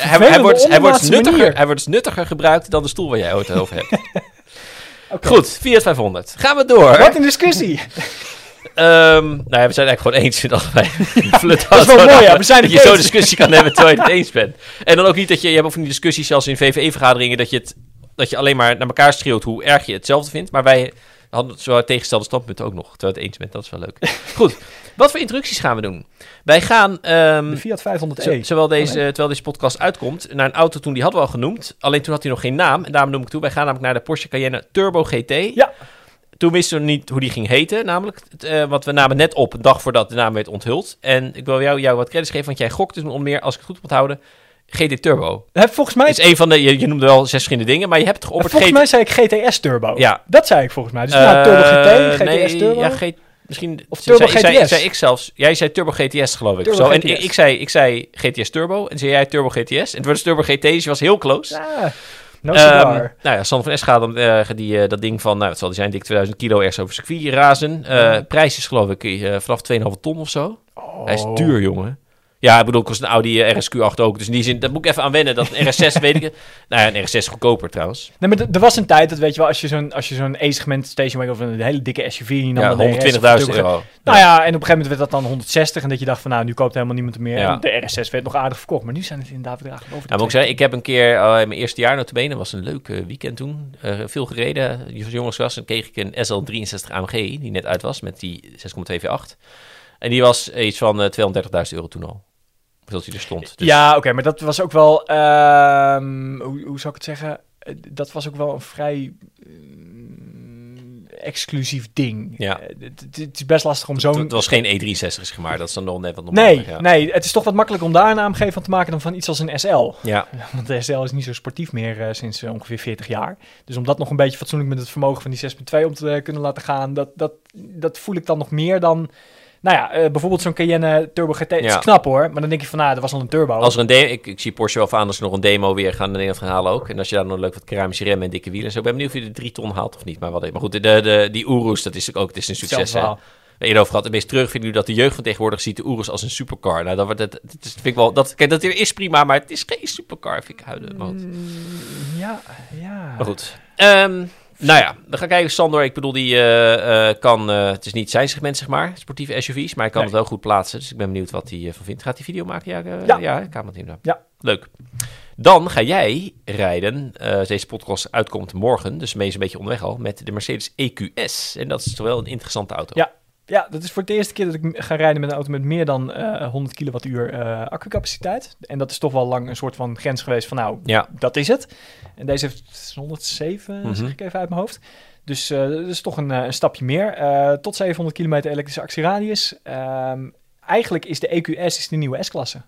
hij wordt nuttiger gebruikt dan de stoel waar jij het over hebt. Okay. Goed, Fiat 500. Gaan we door. Wat een discussie. Nou ja, we zijn eigenlijk gewoon eens dat wij flut dat is wel mooi, ja. We zijn dat je zo'n discussie kan hebben terwijl je het eens bent. En dan ook niet dat je hebt ook van die discussies zelfs in VVE-vergaderingen dat je alleen maar naar elkaar schreeuwt hoe erg je hetzelfde vindt. Maar wij hadden zo tegengestelde standpunten ook nog, terwijl je het eens bent. Dat is wel leuk. Goed, wat voor introducties gaan we doen? Wij gaan... de Fiat 500e. Terwijl deze podcast uitkomt, naar een auto toen, die hadden we al genoemd. Alleen toen had hij nog geen naam. En daarom noem ik toe. Wij gaan namelijk naar de Porsche Cayenne Turbo GT. Ja. Toen wisten we niet hoe die ging heten, namelijk. Want we namen net op, een dag voordat de naam werd onthuld. En ik wil jou wat credits geven, want jij gokte toen onder meer, als ik het goed moet houden, GT Turbo. Volgens mij... is een van de... Je noemde wel 6 verschillende dingen, maar je hebt geopperd... Volgens mij zei ik GTS Turbo. Ja. Dat zei ik volgens mij. Dus Turbo GT, GTS Turbo. Ja, misschien... Of Turbo GTS. Zei ik zelfs... Jij zei Turbo GTS, geloof ik. Turbo zo. GTS. En ik zei GTS Turbo en zei jij Turbo GTS. En het was Turbo GT, dus je was heel close. Ja, no cigar. Nou ja, Sander van Es gaat om dat ding van... Nou, wat zal die zijn? Dik 2000 kilo ergens over circuit razen. Prijs is geloof ik vanaf 2,5 ton of zo. Hij is duur, jongen. Ja, ik bedoel, het kost een Audi RSQ8 ook. Dus in die zin, dat moet ik even aan wennen. Dat een RS6, weet ik het. Nou ja, een RS6 is goedkoper trouwens. Nee, maar er was een tijd, dat weet je wel, als je zo'n E-segment stationwagon of een hele dikke SUV... Ja, €120.000. Nou ja, en op een gegeven moment werd dat dan 160. En dat je dacht van, nou, nu koopt helemaal niemand meer. Ja. En de RS6 werd nog aardig verkocht. Maar nu zijn het inderdaad bedragen boven de moet ik zeggen, ik heb een keer in mijn eerste jaar notabene, was een leuk weekend toen. Veel gereden. Jongens was, en kreeg ik een SL63 AMG, die net uit was, met die 6,2 V8. En die was iets van €230.000 toen al. Zoals hij er stond. Dus... Ja, oké, maar dat was ook wel... hoe zou ik het zeggen? Dat was ook wel een vrij exclusief ding. Ja. Het is best lastig om zo'n... Het was geen E63, zeg maar. Dat is dan nog net wat normaal. Nee, het is toch wat makkelijker om daar een AMG van te maken dan van iets als een SL. Ja. Want de SL is niet zo sportief meer sinds ongeveer 40 jaar. Dus om dat nog een beetje fatsoenlijk met het vermogen van die 6.2 om te kunnen laten gaan, dat voel ik dan nog meer dan... Nou ja, bijvoorbeeld zo'n Cayenne Turbo GT. Het is knap hoor, maar dan denk je van, dat was al een turbo. Als er ik zie Porsche wel aan als ze nog een demo weer gaan Nederland gaan halen ook. En als je daar nog leuk wat keramische remmen en dikke wielen. Zo, ik ben benieuwd of je de 3 ton haalt of niet. Maar goed, die Urus, dat is ook, het is een succes. Hè? Eerder over gehad. Het meest terug vind ik nu dat de jeugd van tegenwoordig ziet de Urus als een supercar. Nou, dat vind ik wel. Kijk, dat is prima, maar het is geen supercar, vind ik huidig. Ja. Maar goed. Nou ja, dan ga ik kijken. Sander, ik bedoel, die kan... het is niet zijn segment, zeg maar, sportieve SUV's, maar hij kan het wel goed plaatsen. Dus ik ben benieuwd wat hij van vindt. Gaat hij video maken? Ja, ik kan het inderdaad. Ja. Leuk. Dan ga jij rijden, deze podcast uitkomt morgen, dus mee is een beetje onderweg al, met de Mercedes EQS. En dat is toch wel een interessante auto. Ja, dat is voor het eerste keer dat ik ga rijden met een auto met meer dan 100 kilowattuur accupaciteit. En dat is toch wel lang een soort van grens geweest van dat is het. En deze heeft 107, zeg ik even uit mijn hoofd. Dus dat is toch een stapje meer. Tot 700 kilometer elektrische actieradius. Eigenlijk is de EQS de nieuwe S-klasse.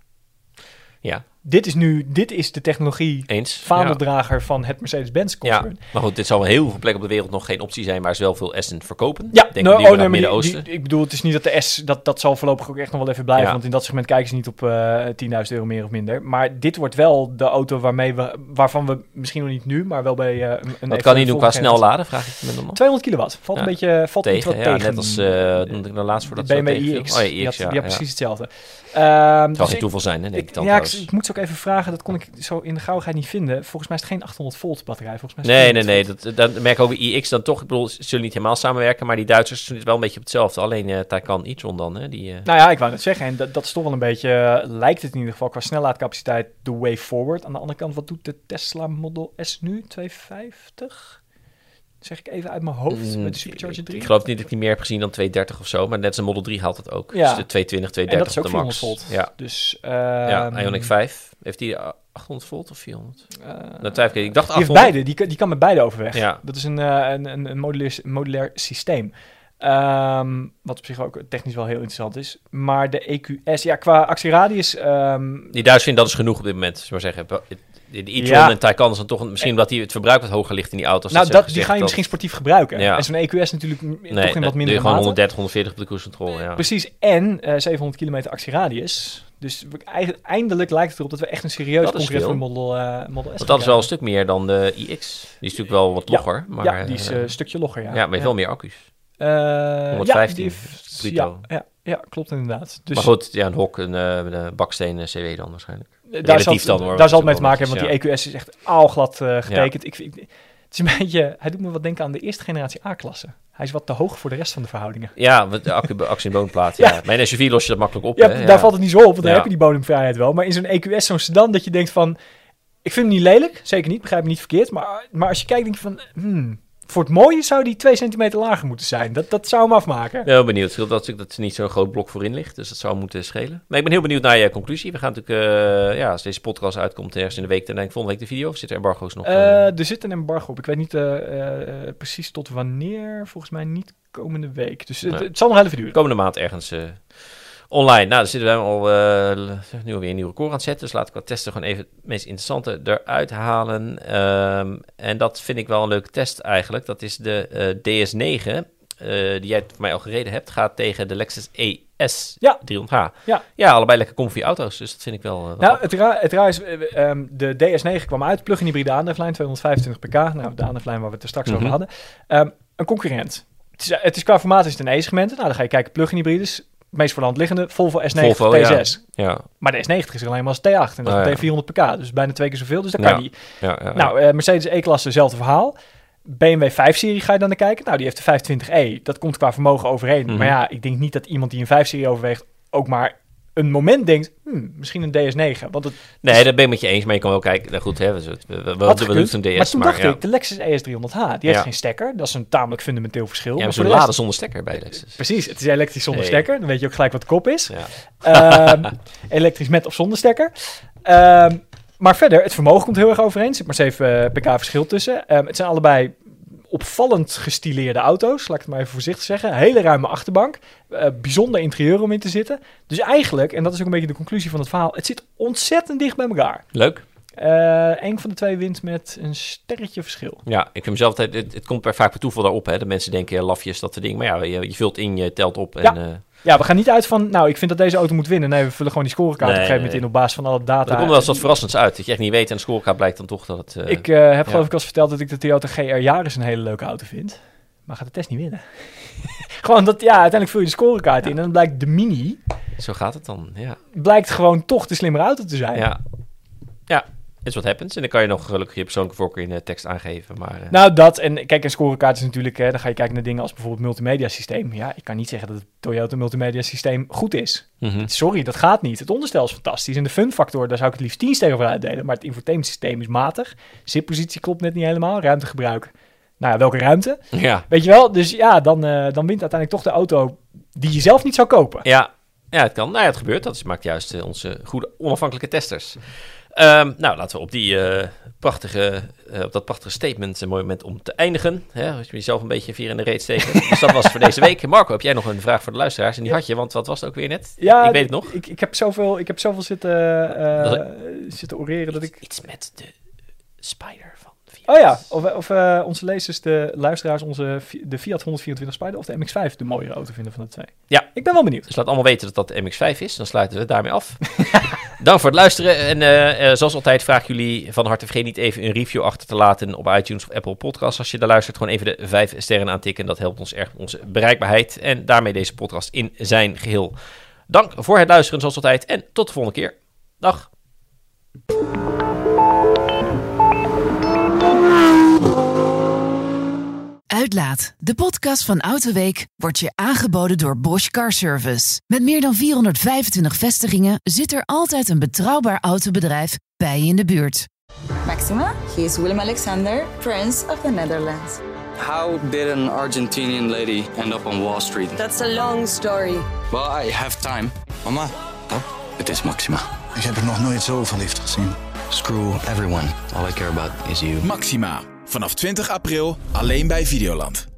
Ja. Dit is de technologie vaandeldrager van het Mercedes-Benz concern. Ja, maar goed, dit zal wel heel veel plekken op de wereld nog geen optie zijn, maar er is wel veel S'en verkopen. Ja, Midden-Oosten. Ik bedoel, het is niet dat de S, dat zal voorlopig ook echt nog wel even blijven, want in dat segment kijken ze niet op €10.000 meer of minder. Maar dit wordt wel de auto waarvan we misschien nog niet nu, maar wel bij een... Wat kan hij doen qua snel laden, vraag ik me dan nog? 200 kilowatt. Valt een beetje tegen. Net als de laatste voor dat BMW iX. Ja, precies hetzelfde. Het zal geen toeval zijn, hè, denk ik dan. Ja, ik moet ze ook even vragen. Dat kon ik zo in de gauwigheid niet vinden. Volgens mij is het geen 800 volt batterij. Volgens mij nee. Dat merk ik ook bij iX dan toch. Ik bedoel, ze zullen niet helemaal samenwerken, maar die Duitsers doen het wel een beetje op hetzelfde. Alleen Taycan e-tron dan. Hè, Nou ja, ik wou net zeggen. En dat is toch wel een beetje, lijkt het in ieder geval qua snellaadcapaciteit de way forward. Aan de andere kant, wat doet de Tesla Model S nu? 250? Zeg ik even uit mijn hoofd met de Supercharger 3. Ik geloof niet dat ik die meer heb gezien dan 230 of zo. Maar net zijn Model 3 haalt het ook. Ja. Dus de 220, 230 en dat is ook 400 volt. Ja. Dus, Ioniq 5. Heeft die 800 volt of 400? Nou, twijfel ik. Dacht 800. Die heeft beide. Die kan met beide overweg. Ja. Dat is een modulair systeem. Wat op zich ook technisch wel heel interessant is. Maar de EQS, qua actieradius... Die Duitsers vinden dat is genoeg op dit moment, zou maar zeggen. De e-tron en Taycan is dan toch misschien omdat het verbruik wat hoger ligt in die auto's. Die ga je misschien sportief gebruiken. Ja. En zo'n EQS natuurlijk toch in wat minder gewoon 130, 140 op de cruise control. Ja. Precies. En 700 kilometer actieradius. Dus eindelijk lijkt het erop dat we echt een serieus concurrent voor Model S. Want dat is wel een stuk meer dan de iX. Die is natuurlijk wel wat logger. Maar, ja, die is een stukje logger, Ja, maar heeft wel meer accu's. 115 bruto. Ja, klopt inderdaad. Dus, maar goed, een hok, een baksteen CW dan waarschijnlijk. Daar zal het mee te maken hebben, want die EQS is echt aalglad getekend. Ja. Het is een beetje, hij doet me wat denken aan de eerste generatie A-klasse. Hij is wat te hoog voor de rest van de verhoudingen. Ja, de accu in bodemplaat. Ja. Mijn SUV los je dat makkelijk op. Ja, daar valt het niet zo op, want dan heb je die bodemvrijheid wel. Maar in zo'n EQS, zo'n sedan, dat je denkt van... Ik vind hem niet lelijk, zeker niet, begrijp me niet verkeerd. Maar als je kijkt, denk je van... Voor het mooie zou die 2 centimeter lager moeten zijn. Dat zou hem afmaken. Heel benieuwd. Dat er niet zo'n groot blok voorin ligt. Dus dat zou moeten schelen. Maar ik ben heel benieuwd naar je conclusie. We gaan natuurlijk, als deze podcast uitkomt ergens in de week, dan denk ik volgende week de video. Of zitten er embargo's nog? Er zit een embargo op. Ik weet niet precies tot wanneer. Volgens mij niet komende week. Dus het zal nog heel even duren. Komende maand ergens online. Nou, dan zitten we al nu alweer een nieuw record aan het zetten. Dus laat ik wat testen gewoon even het meest interessante eruit halen. En dat vind ik wel een leuke test eigenlijk. Dat is de DS9, die jij voor mij al gereden hebt. Gaat tegen de Lexus ES 300h. Ja, allebei lekker comfy auto's. Dus dat vind ik wel... het raar is, de DS9 kwam uit. Plug-in hybride aandrijflijn, 225 pk. Nou, de aandrijflijn waar we het er straks over hadden. Een concurrent. Het is qua formaat is het een E-segment. Nou, dan ga je kijken plug-in hybrides. Meest voor de hand liggende, Volvo S90 T6. Ja. Maar de S90 is er alleen maar als T8 en dat is T400 pk. Dus bijna 2 keer zoveel, dus dat kan niet. Nou, Mercedes E-klasse, hetzelfde verhaal. BMW 5-serie ga je dan naar kijken. Nou, die heeft de 520e. Dat komt qua vermogen overeen. Maar ja, ik denk niet dat iemand die een 5-serie overweegt ook maar een moment denkt, misschien een DS9. Want nee, dat ben ik met je eens, maar je kan wel kijken. Nou goed, hè, we doen een DS. Maar toen dacht ik, de Lexus ES300h, die heeft geen stekker. Dat is een tamelijk fundamenteel verschil. Ja, maar zo'n laden zonder stekker bij Lexus. Precies, het is elektrisch zonder stekker. Dan weet je ook gelijk wat de kop is. Ja. Elektrisch met of zonder stekker. Maar verder, het vermogen komt heel erg overeen. Er zit maar 7 pk verschil tussen. Het zijn allebei opvallend gestileerde auto's, laat ik het maar even voorzichtig zeggen. Hele ruime achterbank. Bijzonder interieur om in te zitten. Dus eigenlijk, en dat is ook een beetje de conclusie van het verhaal, het zit ontzettend dicht bij elkaar. Leuk. Een van de twee wint met een sterretje verschil. Ja, ik vind mezelf, het komt vaak per toeval daarop. Hè. De mensen denken, lafjes, dat soort dingen. Maar ja, je vult in, je telt op. En, ja, we gaan niet uit van, nou, ik vind dat deze auto moet winnen. Nee, we vullen gewoon die scorekaart op een gegeven moment in op basis van alle data. Er komt wel eens wat verrassends uit. Dat je echt niet weet en de scorekaart blijkt dan toch dat het... Ik heb geloof ik al eens verteld dat ik de Toyota GR Yaris een hele leuke auto vind. Maar gaat de test niet winnen. Gewoon dat, uiteindelijk vul je de scorekaart in en dan blijkt de Mini... Zo gaat het dan, ja. Blijkt gewoon toch de slimmere auto te zijn. Ja. It's what happens. En dan kan je nog gelukkig je persoonlijke voorkeur in de tekst aangeven. Maar, Nou, dat. En kijk, een scorekaart is natuurlijk... dan ga je kijken naar dingen als bijvoorbeeld multimedia systeem. Ja, ik kan niet zeggen dat het Toyota multimedia systeem goed is. Sorry, dat gaat niet. Het onderstel is fantastisch. En de fun factor, daar zou ik het liefst 10 sterren voor uitdelen. Maar het infotainment systeem is matig. Zitpositie klopt net niet helemaal. Ruimtegebruik. Nou ja, welke ruimte? Ja. Weet je wel? Dus ja, dan wint uiteindelijk toch de auto die je zelf niet zou kopen. Ja, het kan. Nou ja, het gebeurt. Dat maakt juist onze goede onafhankelijke testers. Nou, laten we op op dat prachtige statement een mooi moment om te eindigen. Als je jezelf een beetje vier in de reet steken. Dus dat was voor deze week. Marco, heb jij nog een vraag voor de luisteraars? En die had je, want wat was het ook weer net? Ja, ik weet het nog. Ik heb zoveel zitten oreren dat ik... Iets met de Spider van Fiat. Oh ja, of onze lezers, de luisteraars, de Fiat 124 Spider of de MX-5 de mooiere auto vinden van de twee. Ja. Ik ben wel benieuwd. Dus laat allemaal weten dat de MX-5 is. Dan sluiten we het daarmee af. Dank voor het luisteren. En zoals altijd vraag jullie van harte vergeet niet even een review achter te laten op iTunes of Apple Podcasts. Als je daar luistert, gewoon even de 5 sterren aantikken. Dat helpt ons erg onze bereikbaarheid. En daarmee deze podcast in zijn geheel. Dank voor het luisteren zoals altijd. En tot de volgende keer. Dag. Uitlaat, de podcast van Autoweek, wordt je aangeboden door Bosch Car Service. Met meer dan 425 vestigingen zit er altijd een betrouwbaar autobedrijf bij je in de buurt. Maxima, he is Willem Alexander, Prince of the Netherlands. How did an Argentinian lady end up on Wall Street? That's a long story. Well, I have time. Mama, Het is Maxima. ik heb er nog nooit zo verliefd gezien. Screw everyone. All I care about is you. Maxima. Vanaf 20 april alleen bij Videoland.